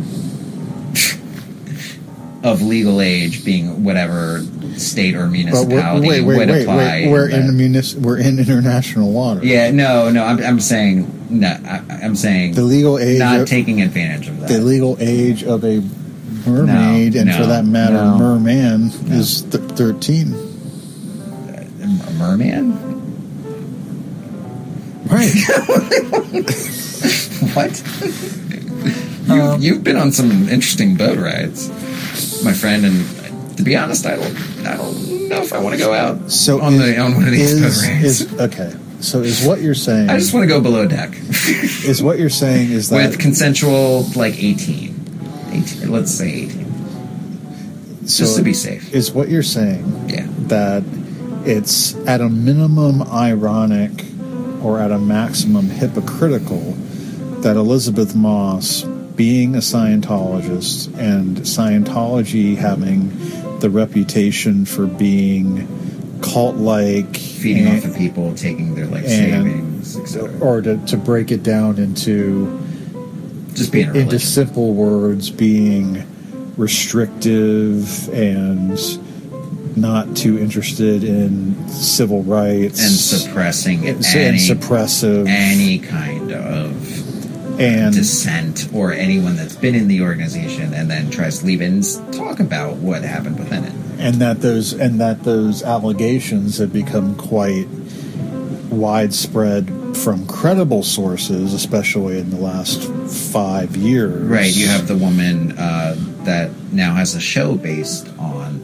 Of legal age, being whatever state or municipality would apply. We're in international waters. Yeah, no. I'm saying the legal age, not taking advantage of that. The legal age of a mermaid, for that matter, merman, is 13. A merman? Right. What? You've been on some interesting boat rides, my friend, and to be honest, I don't know if I want to go out on one of these boat rides. So is what you're saying? I just want to go below deck. Is what you're saying is that with consensual, like 18, let's say 18, just to be safe. Is what you're saying? Yeah. That it's at a minimum ironic, or at a maximum hypocritical, that Elizabeth Moss, being a Scientologist, and Scientology having the reputation for being cult-like, feeding off of people, taking their savings, etc., or to break it down into just being into simple words, being restrictive and not too interested in civil rights and suppressing any kind of dissent, or anyone that's been in the organization and then tries to leave it and talk about what happened within it. And that those allegations have become quite widespread from credible sources, especially in the last 5 years. Right. You have the woman that now has a show based on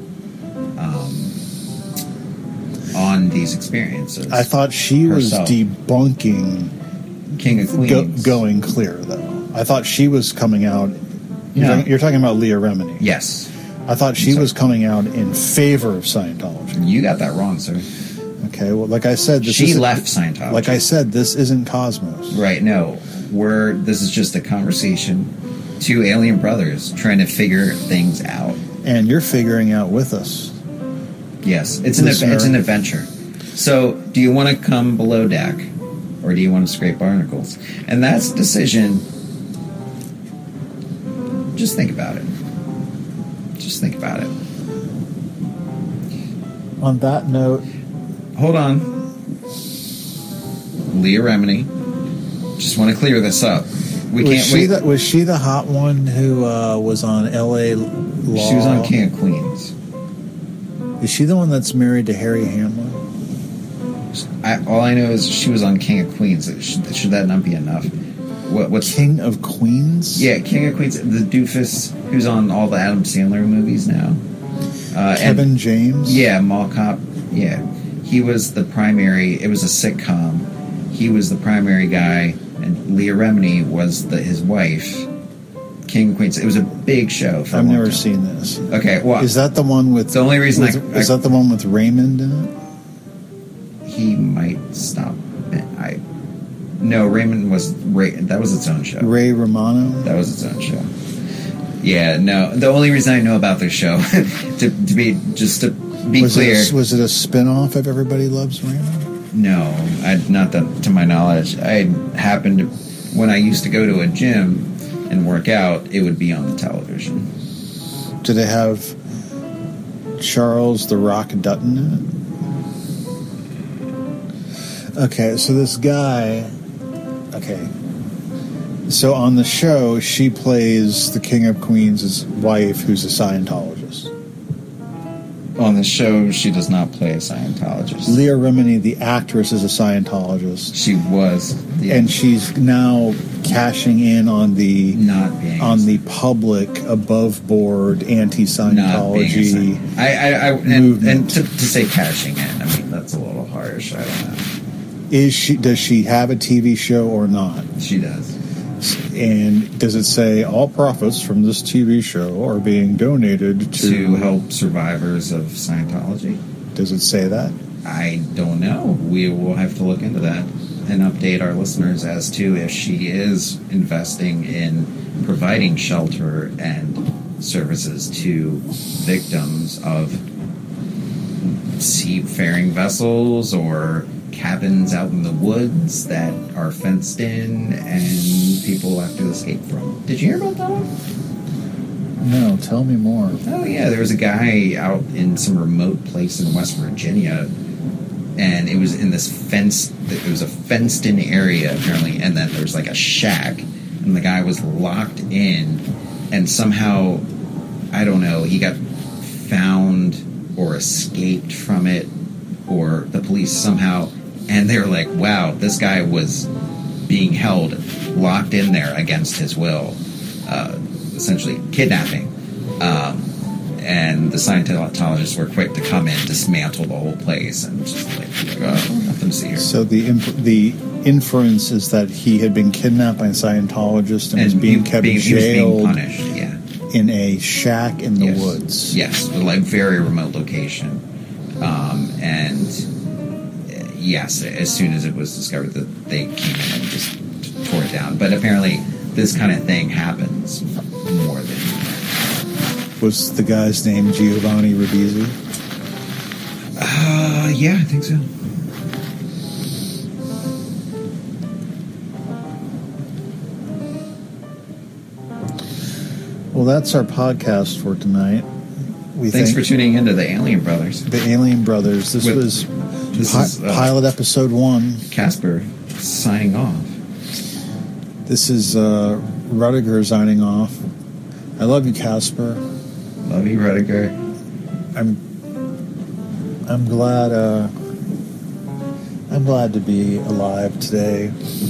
these experiences. I thought she was debunking King of Queens. Going clear, though. I thought she was coming out. You're talking about Leah Remini. Yes. I thought she was coming out in favor of Scientology. You got that wrong, sir. Okay, well, like I said, she left Scientology. Like I said, this isn't Cosmos. Right, no. This is just a conversation. Two alien brothers trying to figure things out. And you're figuring out with us. Yes, it's an adventure. So, do you want to come below deck Or do you want to scrape barnacles? And that's a decision. Just think about it. Just think about it. On that note... Hold on. Leah Remini. Just want to clear this up. We can't wait. Was she the hot one who was on L.A. Law? She was on King of Queens. Is she the one that's married to Harry Hamlin? All I know is she was on King of Queens. Should that not be enough? What's King of Queens? Yeah, King of Queens. The doofus who's on all the Adam Sandler movies now. Kevin James? Yeah, Mall Cop. Yeah. He was the primary. It was a sitcom. He was the primary guy, and Leah Remini was his wife. King of Queens. It was a big show. I've never seen this. Okay, well, is that the one with? The only reason is that the one with Raymond in it? He might stop. No, Raymond was that was its own show. Ray Romano. That was its own show. Yeah, no. The only reason I know about this show to be clear, was it a spinoff of Everybody Loves Raymond? No, not that to my knowledge. I happened to when I used to go to a gym and work out, it would be on the television. Did it have Charles the Rock Dutton in it? Okay, so this guy... Okay. So on the show, she plays the King of Queens' wife, who's a Scientologist. On the show, she does not play a Scientologist. Leah Remini, the actress, is a Scientologist. She was. And she's now cashing in on the public, above-board, anti-Scientology movement. And to say cashing in, I mean, that's a little harsh. I don't know. Does she have a TV show or not? She does. And does it say all profits from this TV show are being donated to help survivors of Scientology? Does it say that? I don't know. We will have to look into that and update our listeners as to if she is investing in providing shelter and services to victims of seafaring vessels or cabins out in the woods that are fenced in and people have to escape from. Did you hear about that one? No, tell me more. Oh yeah, there was a guy out in some remote place in West Virginia, and it was in this it was a fenced in area apparently, and then there was like a shack, and the guy was locked in, and somehow, I don't know, he got found or escaped from it, or the police somehow. And they were like, wow, this guy was being held, locked in there against his will, essentially kidnapping. And the Scientologists were quick to come in, dismantle the whole place, and just like nothing to see here. So the inference is that he had been kidnapped by a Scientologist and was being kept jailed. He was being punished, yeah. In a shack in the woods. Yes, like very remote location. And... yes, as soon as it was discovered that they came in and just tore it down. But apparently this kind of thing happens more than... Was the guy's name Giovanni Ribisi? Yeah, I think so. Well, that's our podcast for tonight. Thanks for tuning into the Alien Brothers. The Alien Brothers. This is pilot episode 1. Casper signing off. This is Rudiger signing off. I love you, Casper. Love you, Rudiger. I'm glad. I'm glad to be alive today.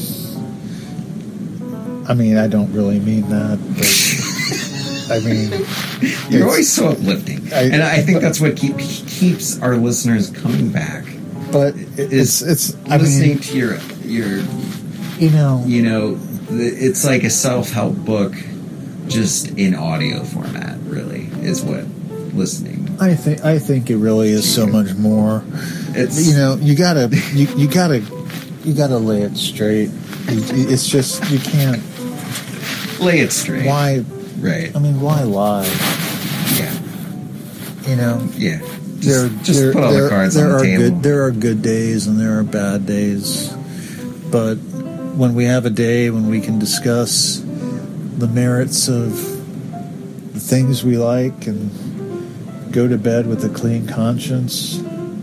I mean, I don't really mean that, but I mean, you're always so uplifting, and I think that's what keeps our listeners coming back. But it's listening to your it's like a self-help book, just in audio format. Really, is what listening. I think it really is so much more. It's you gotta lay it straight. It's just you can't lay it straight. Why? Right. I mean, why lie? Yeah. Yeah. Just put all the cards on the table. There are good days and there are bad days. but when we have a day when we can discuss the merits of the things we like and go to bed with a clean conscience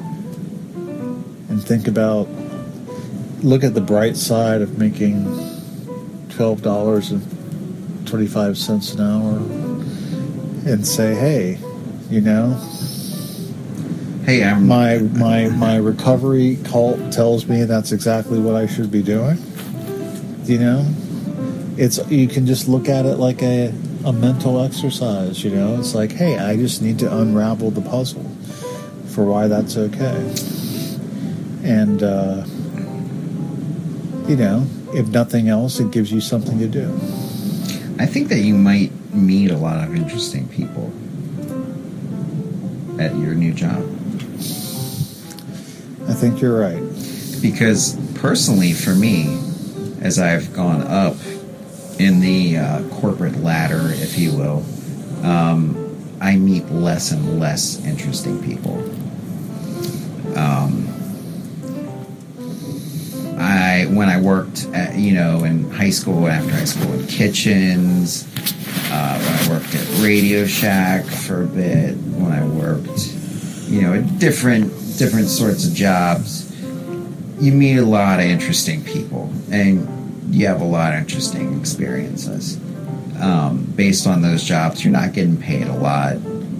and look at the bright side of making $12.25 an hour and say, hey, hey, my recovery cult tells me that's exactly what I should be doing. You can just look at it like a mental exercise. It's like, hey, I just need to unravel the puzzle for why that's okay. And if nothing else, it gives you something to do. I think that you might meet a lot of interesting people at your new job. I think you're right. Because personally, for me, as I've gone up in the corporate ladder, if you will, I meet less and less interesting people. When I worked at, in high school, after high school, in kitchens, when I worked at Radio Shack for a bit, when I worked, at different sorts of jobs, you meet a lot of interesting people, and you have a lot of interesting experiences. Based on those jobs, you're not getting paid a lot,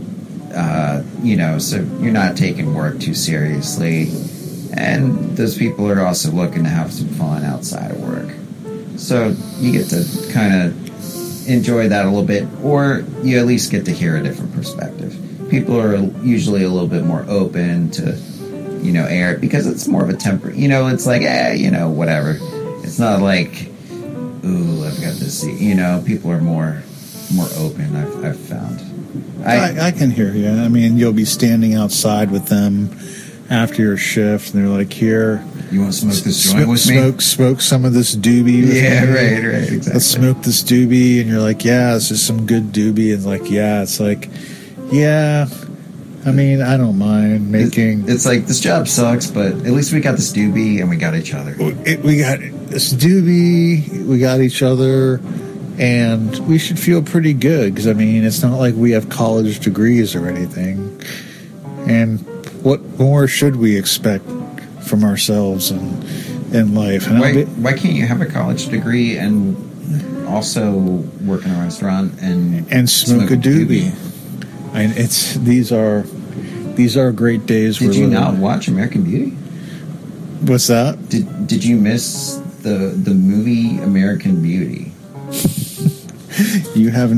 so you're not taking work too seriously. And those people are also looking to have some fun outside of work. So you get to kind of enjoy that a little bit, or you at least get to hear a different perspective. People are usually a little bit more open to, air it, because it's more of a temper. It's like, whatever. It's not like, ooh, I've got this. People are more open, I've found. I can hear you. I mean, you'll be standing outside with them after your shift, and they're like, here, you want to smoke this joint with me? Smoke some of this doobie with me. Right, exactly. Let's smoke this doobie. And you're like, yeah, this is some good doobie. And like, yeah, it's like, yeah, I mean, I don't mind making... It's like, this job sucks, but at least we got this doobie and we got each other. We got this doobie, we got each other, and we should feel pretty good, because, I mean, it's not like we have college degrees or anything. And what more should we expect from ourselves in life? And why can't you have a college degree and also work in a restaurant and smoke a doobie? And these are great days. Did you not watch American Beauty? What's that? Did you miss the movie American Beauty? You have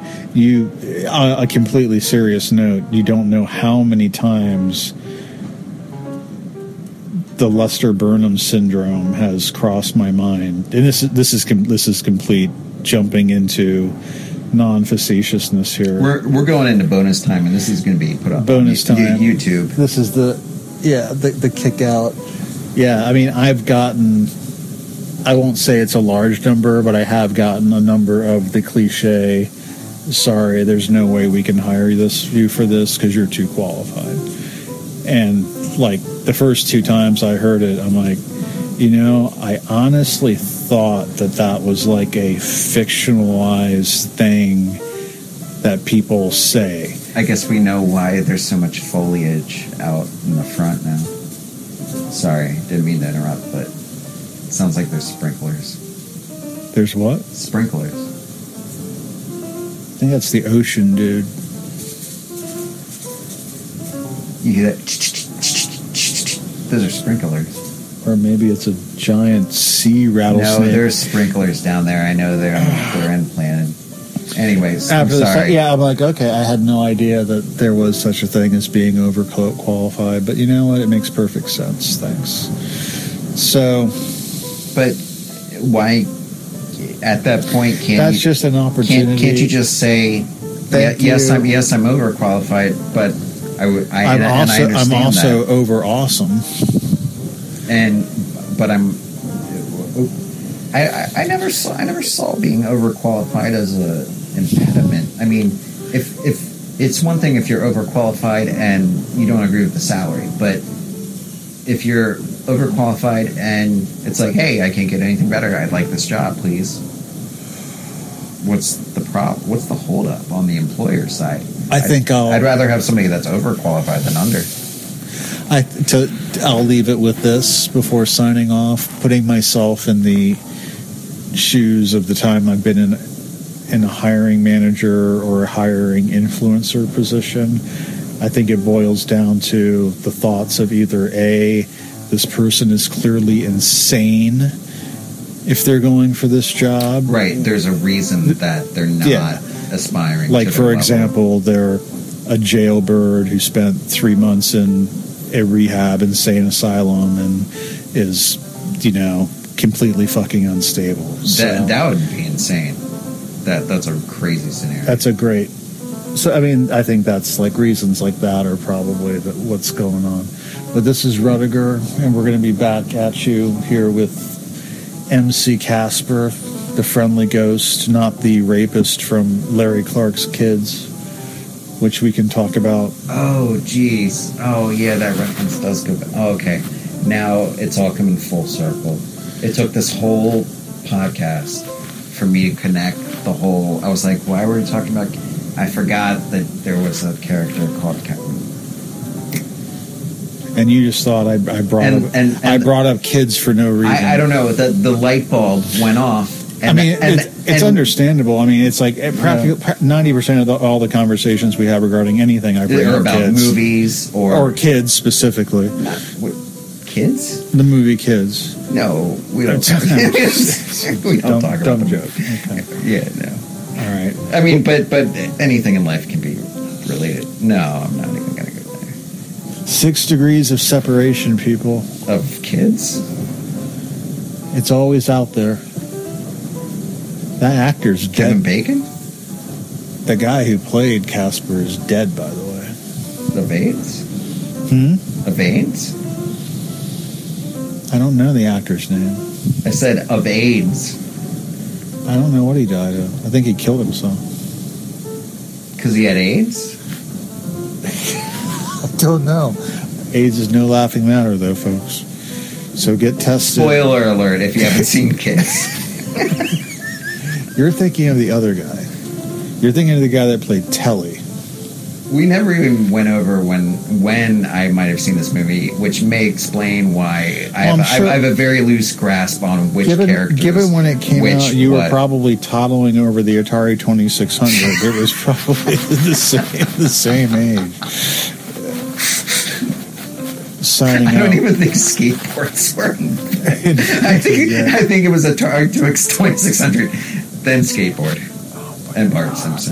a completely serious note. You don't know how many times the Lester Burnham syndrome has crossed my mind, and this is complete jumping into non-facetiousness here. We're going into bonus time, and this is going to be put up bonus on time YouTube. This is the kick out. Yeah, I mean, I've gotten, I won't say it's a large number, but I have gotten a number of the cliche, sorry, there's no way we can hire you for this because you're too qualified. And like the first two times I heard it, I'm like, I honestly thought that was like a fictionalized thing that people say. I guess we know why there's so much foliage out in the front now. Sorry, didn't mean to interrupt, but it sounds like there's sprinklers. There's what? Sprinklers. I think that's the ocean, dude. You hear that? Those are sprinklers. Or maybe it's a giant sea rattlesnake. No, there's sprinklers down there. I know they're implanted. Anyways, I'm sorry. I'm like, okay, I had no idea that there was such a thing as being overqualified. But you know what? It makes perfect sense. Thanks. So, but why? At that point, that's just an opportunity. Can't you just say, yes, I'm overqualified, but I'm also over awesome. But I never saw being overqualified as a impediment. I mean, if it's one thing if you're overqualified and you don't agree with the salary, but if you're overqualified, and it's like, hey, I can't get anything better. I'd like this job, please. What's the problem? What's the holdup on the employer side? I'd rather have somebody that's overqualified than under. I'll leave it with this before signing off. Putting myself in the shoes of the time I've been in a hiring manager or a hiring influencer position, I think it boils down to the thoughts of either A, this person is clearly insane if they're going for this job. Right. There's a reason that they're not aspiring. Like, to for example, they're a jailbird who spent 3 months in a rehab insane asylum and is, completely fucking unstable. That would be insane. That's a crazy scenario. That's a great... So, I think that's reasons like that are probably what's going on. But this is Rudiger, and we're going to be back at you here with MC Casper, the friendly ghost, not the rapist from Larry Clark's Kids, which we can talk about. Oh, geez. Oh, yeah, that reference does go back. Oh, okay. Now it's all coming full circle. It took this whole podcast for me to connect the whole... I was like, why were we talking about... I forgot that there was a character called Captain. And you just thought I brought up Kids for no reason. I don't know. The light bulb went off. It's understandable. It's like practically 90% of all the conversations we have regarding anything I bring up about kids. Movies or kids specifically. Kids? The movie Kids. No, we don't. We don't talk about dumb them. joke. Okay. Yeah, no. All right. But anything in life can be related. No, I'm not even going to go there. 6 degrees of separation, people. Of kids? It's always out there. That actor's dead. Kevin Bacon? The guy who played Casper is dead, by the way. Of AIDS? Of AIDS? I don't know the actor's name. I said of AIDS. I don't know what he died of. I think he killed himself. Because he had AIDS? I don't know. AIDS is no laughing matter, though, folks. So get tested. Spoiler alert if you haven't seen Kids. You're thinking of the other guy. You're thinking of the guy that played Telly. We never even went over when I might have seen this movie, which may explain why I have a very loose grasp on which characters. Given when it came out, you were probably toddling over the Atari 2600. It was probably the same age. Signing I don't out. even think skateboards were. I think it was Atari 2600, then skateboard, and Bart Simpson.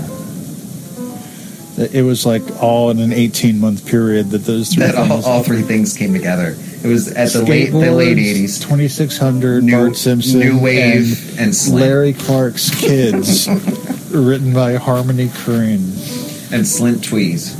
It was all in an 18-month period that those three things... all three things came together. It was at the late 80s. 2600, Bart Simpson, New Wave, and Slint. Larry Clark's Kids, written by Harmony Korine. And Slint Tweez.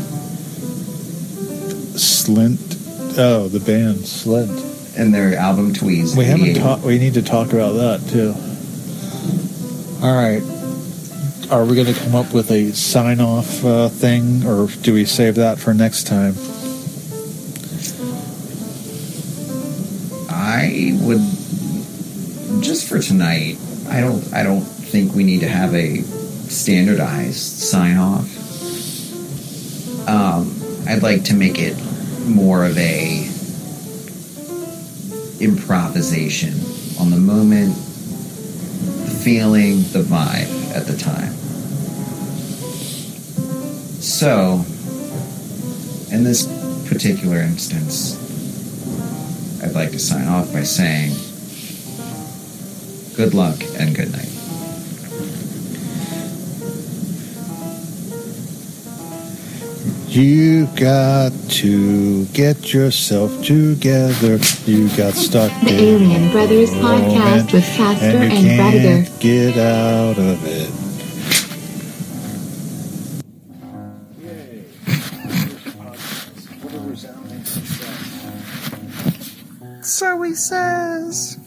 Slint? Oh, the band Slint. And their album Tweez. We need to talk about that, too. All right. Are we going to come up with a sign-off thing, or do we save that for next time? I would, just for tonight, I don't think we need to have a standardized sign-off. I'd like to make it more of a improvisation on the moment, the feeling, the vibe at the time. So, in this particular instance, I'd like to sign off by saying, good luck and good night. You got to get yourself together. You got stuck The in Alien Brothers a podcast moment, with Casper and you and Predator. can't get out of it. So he says.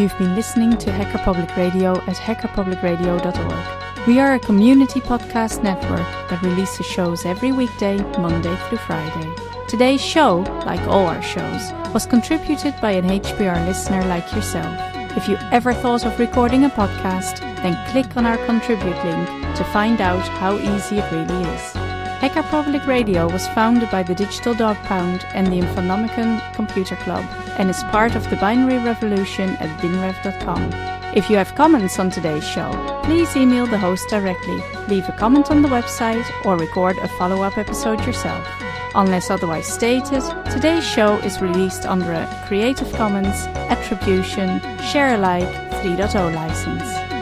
You've been listening to Hacker Public Radio at hackerpublicradio.org. We are a community podcast network that releases shows every weekday, Monday through Friday. Today's show, like all our shows, was contributed by an HPR listener like yourself. If you ever thought of recording a podcast, then click on our contribute link to find out how easy it really is. Hacker Public Radio was founded by the Digital Dog Pound and the Infonomicon Computer Club and is part of the binary revolution at binrev.com. If you have comments on today's show, please email the host directly, leave a comment on the website, or record a follow-up episode yourself. Unless otherwise stated, today's show is released under a Creative Commons Attribution Share Alike 3.0 license.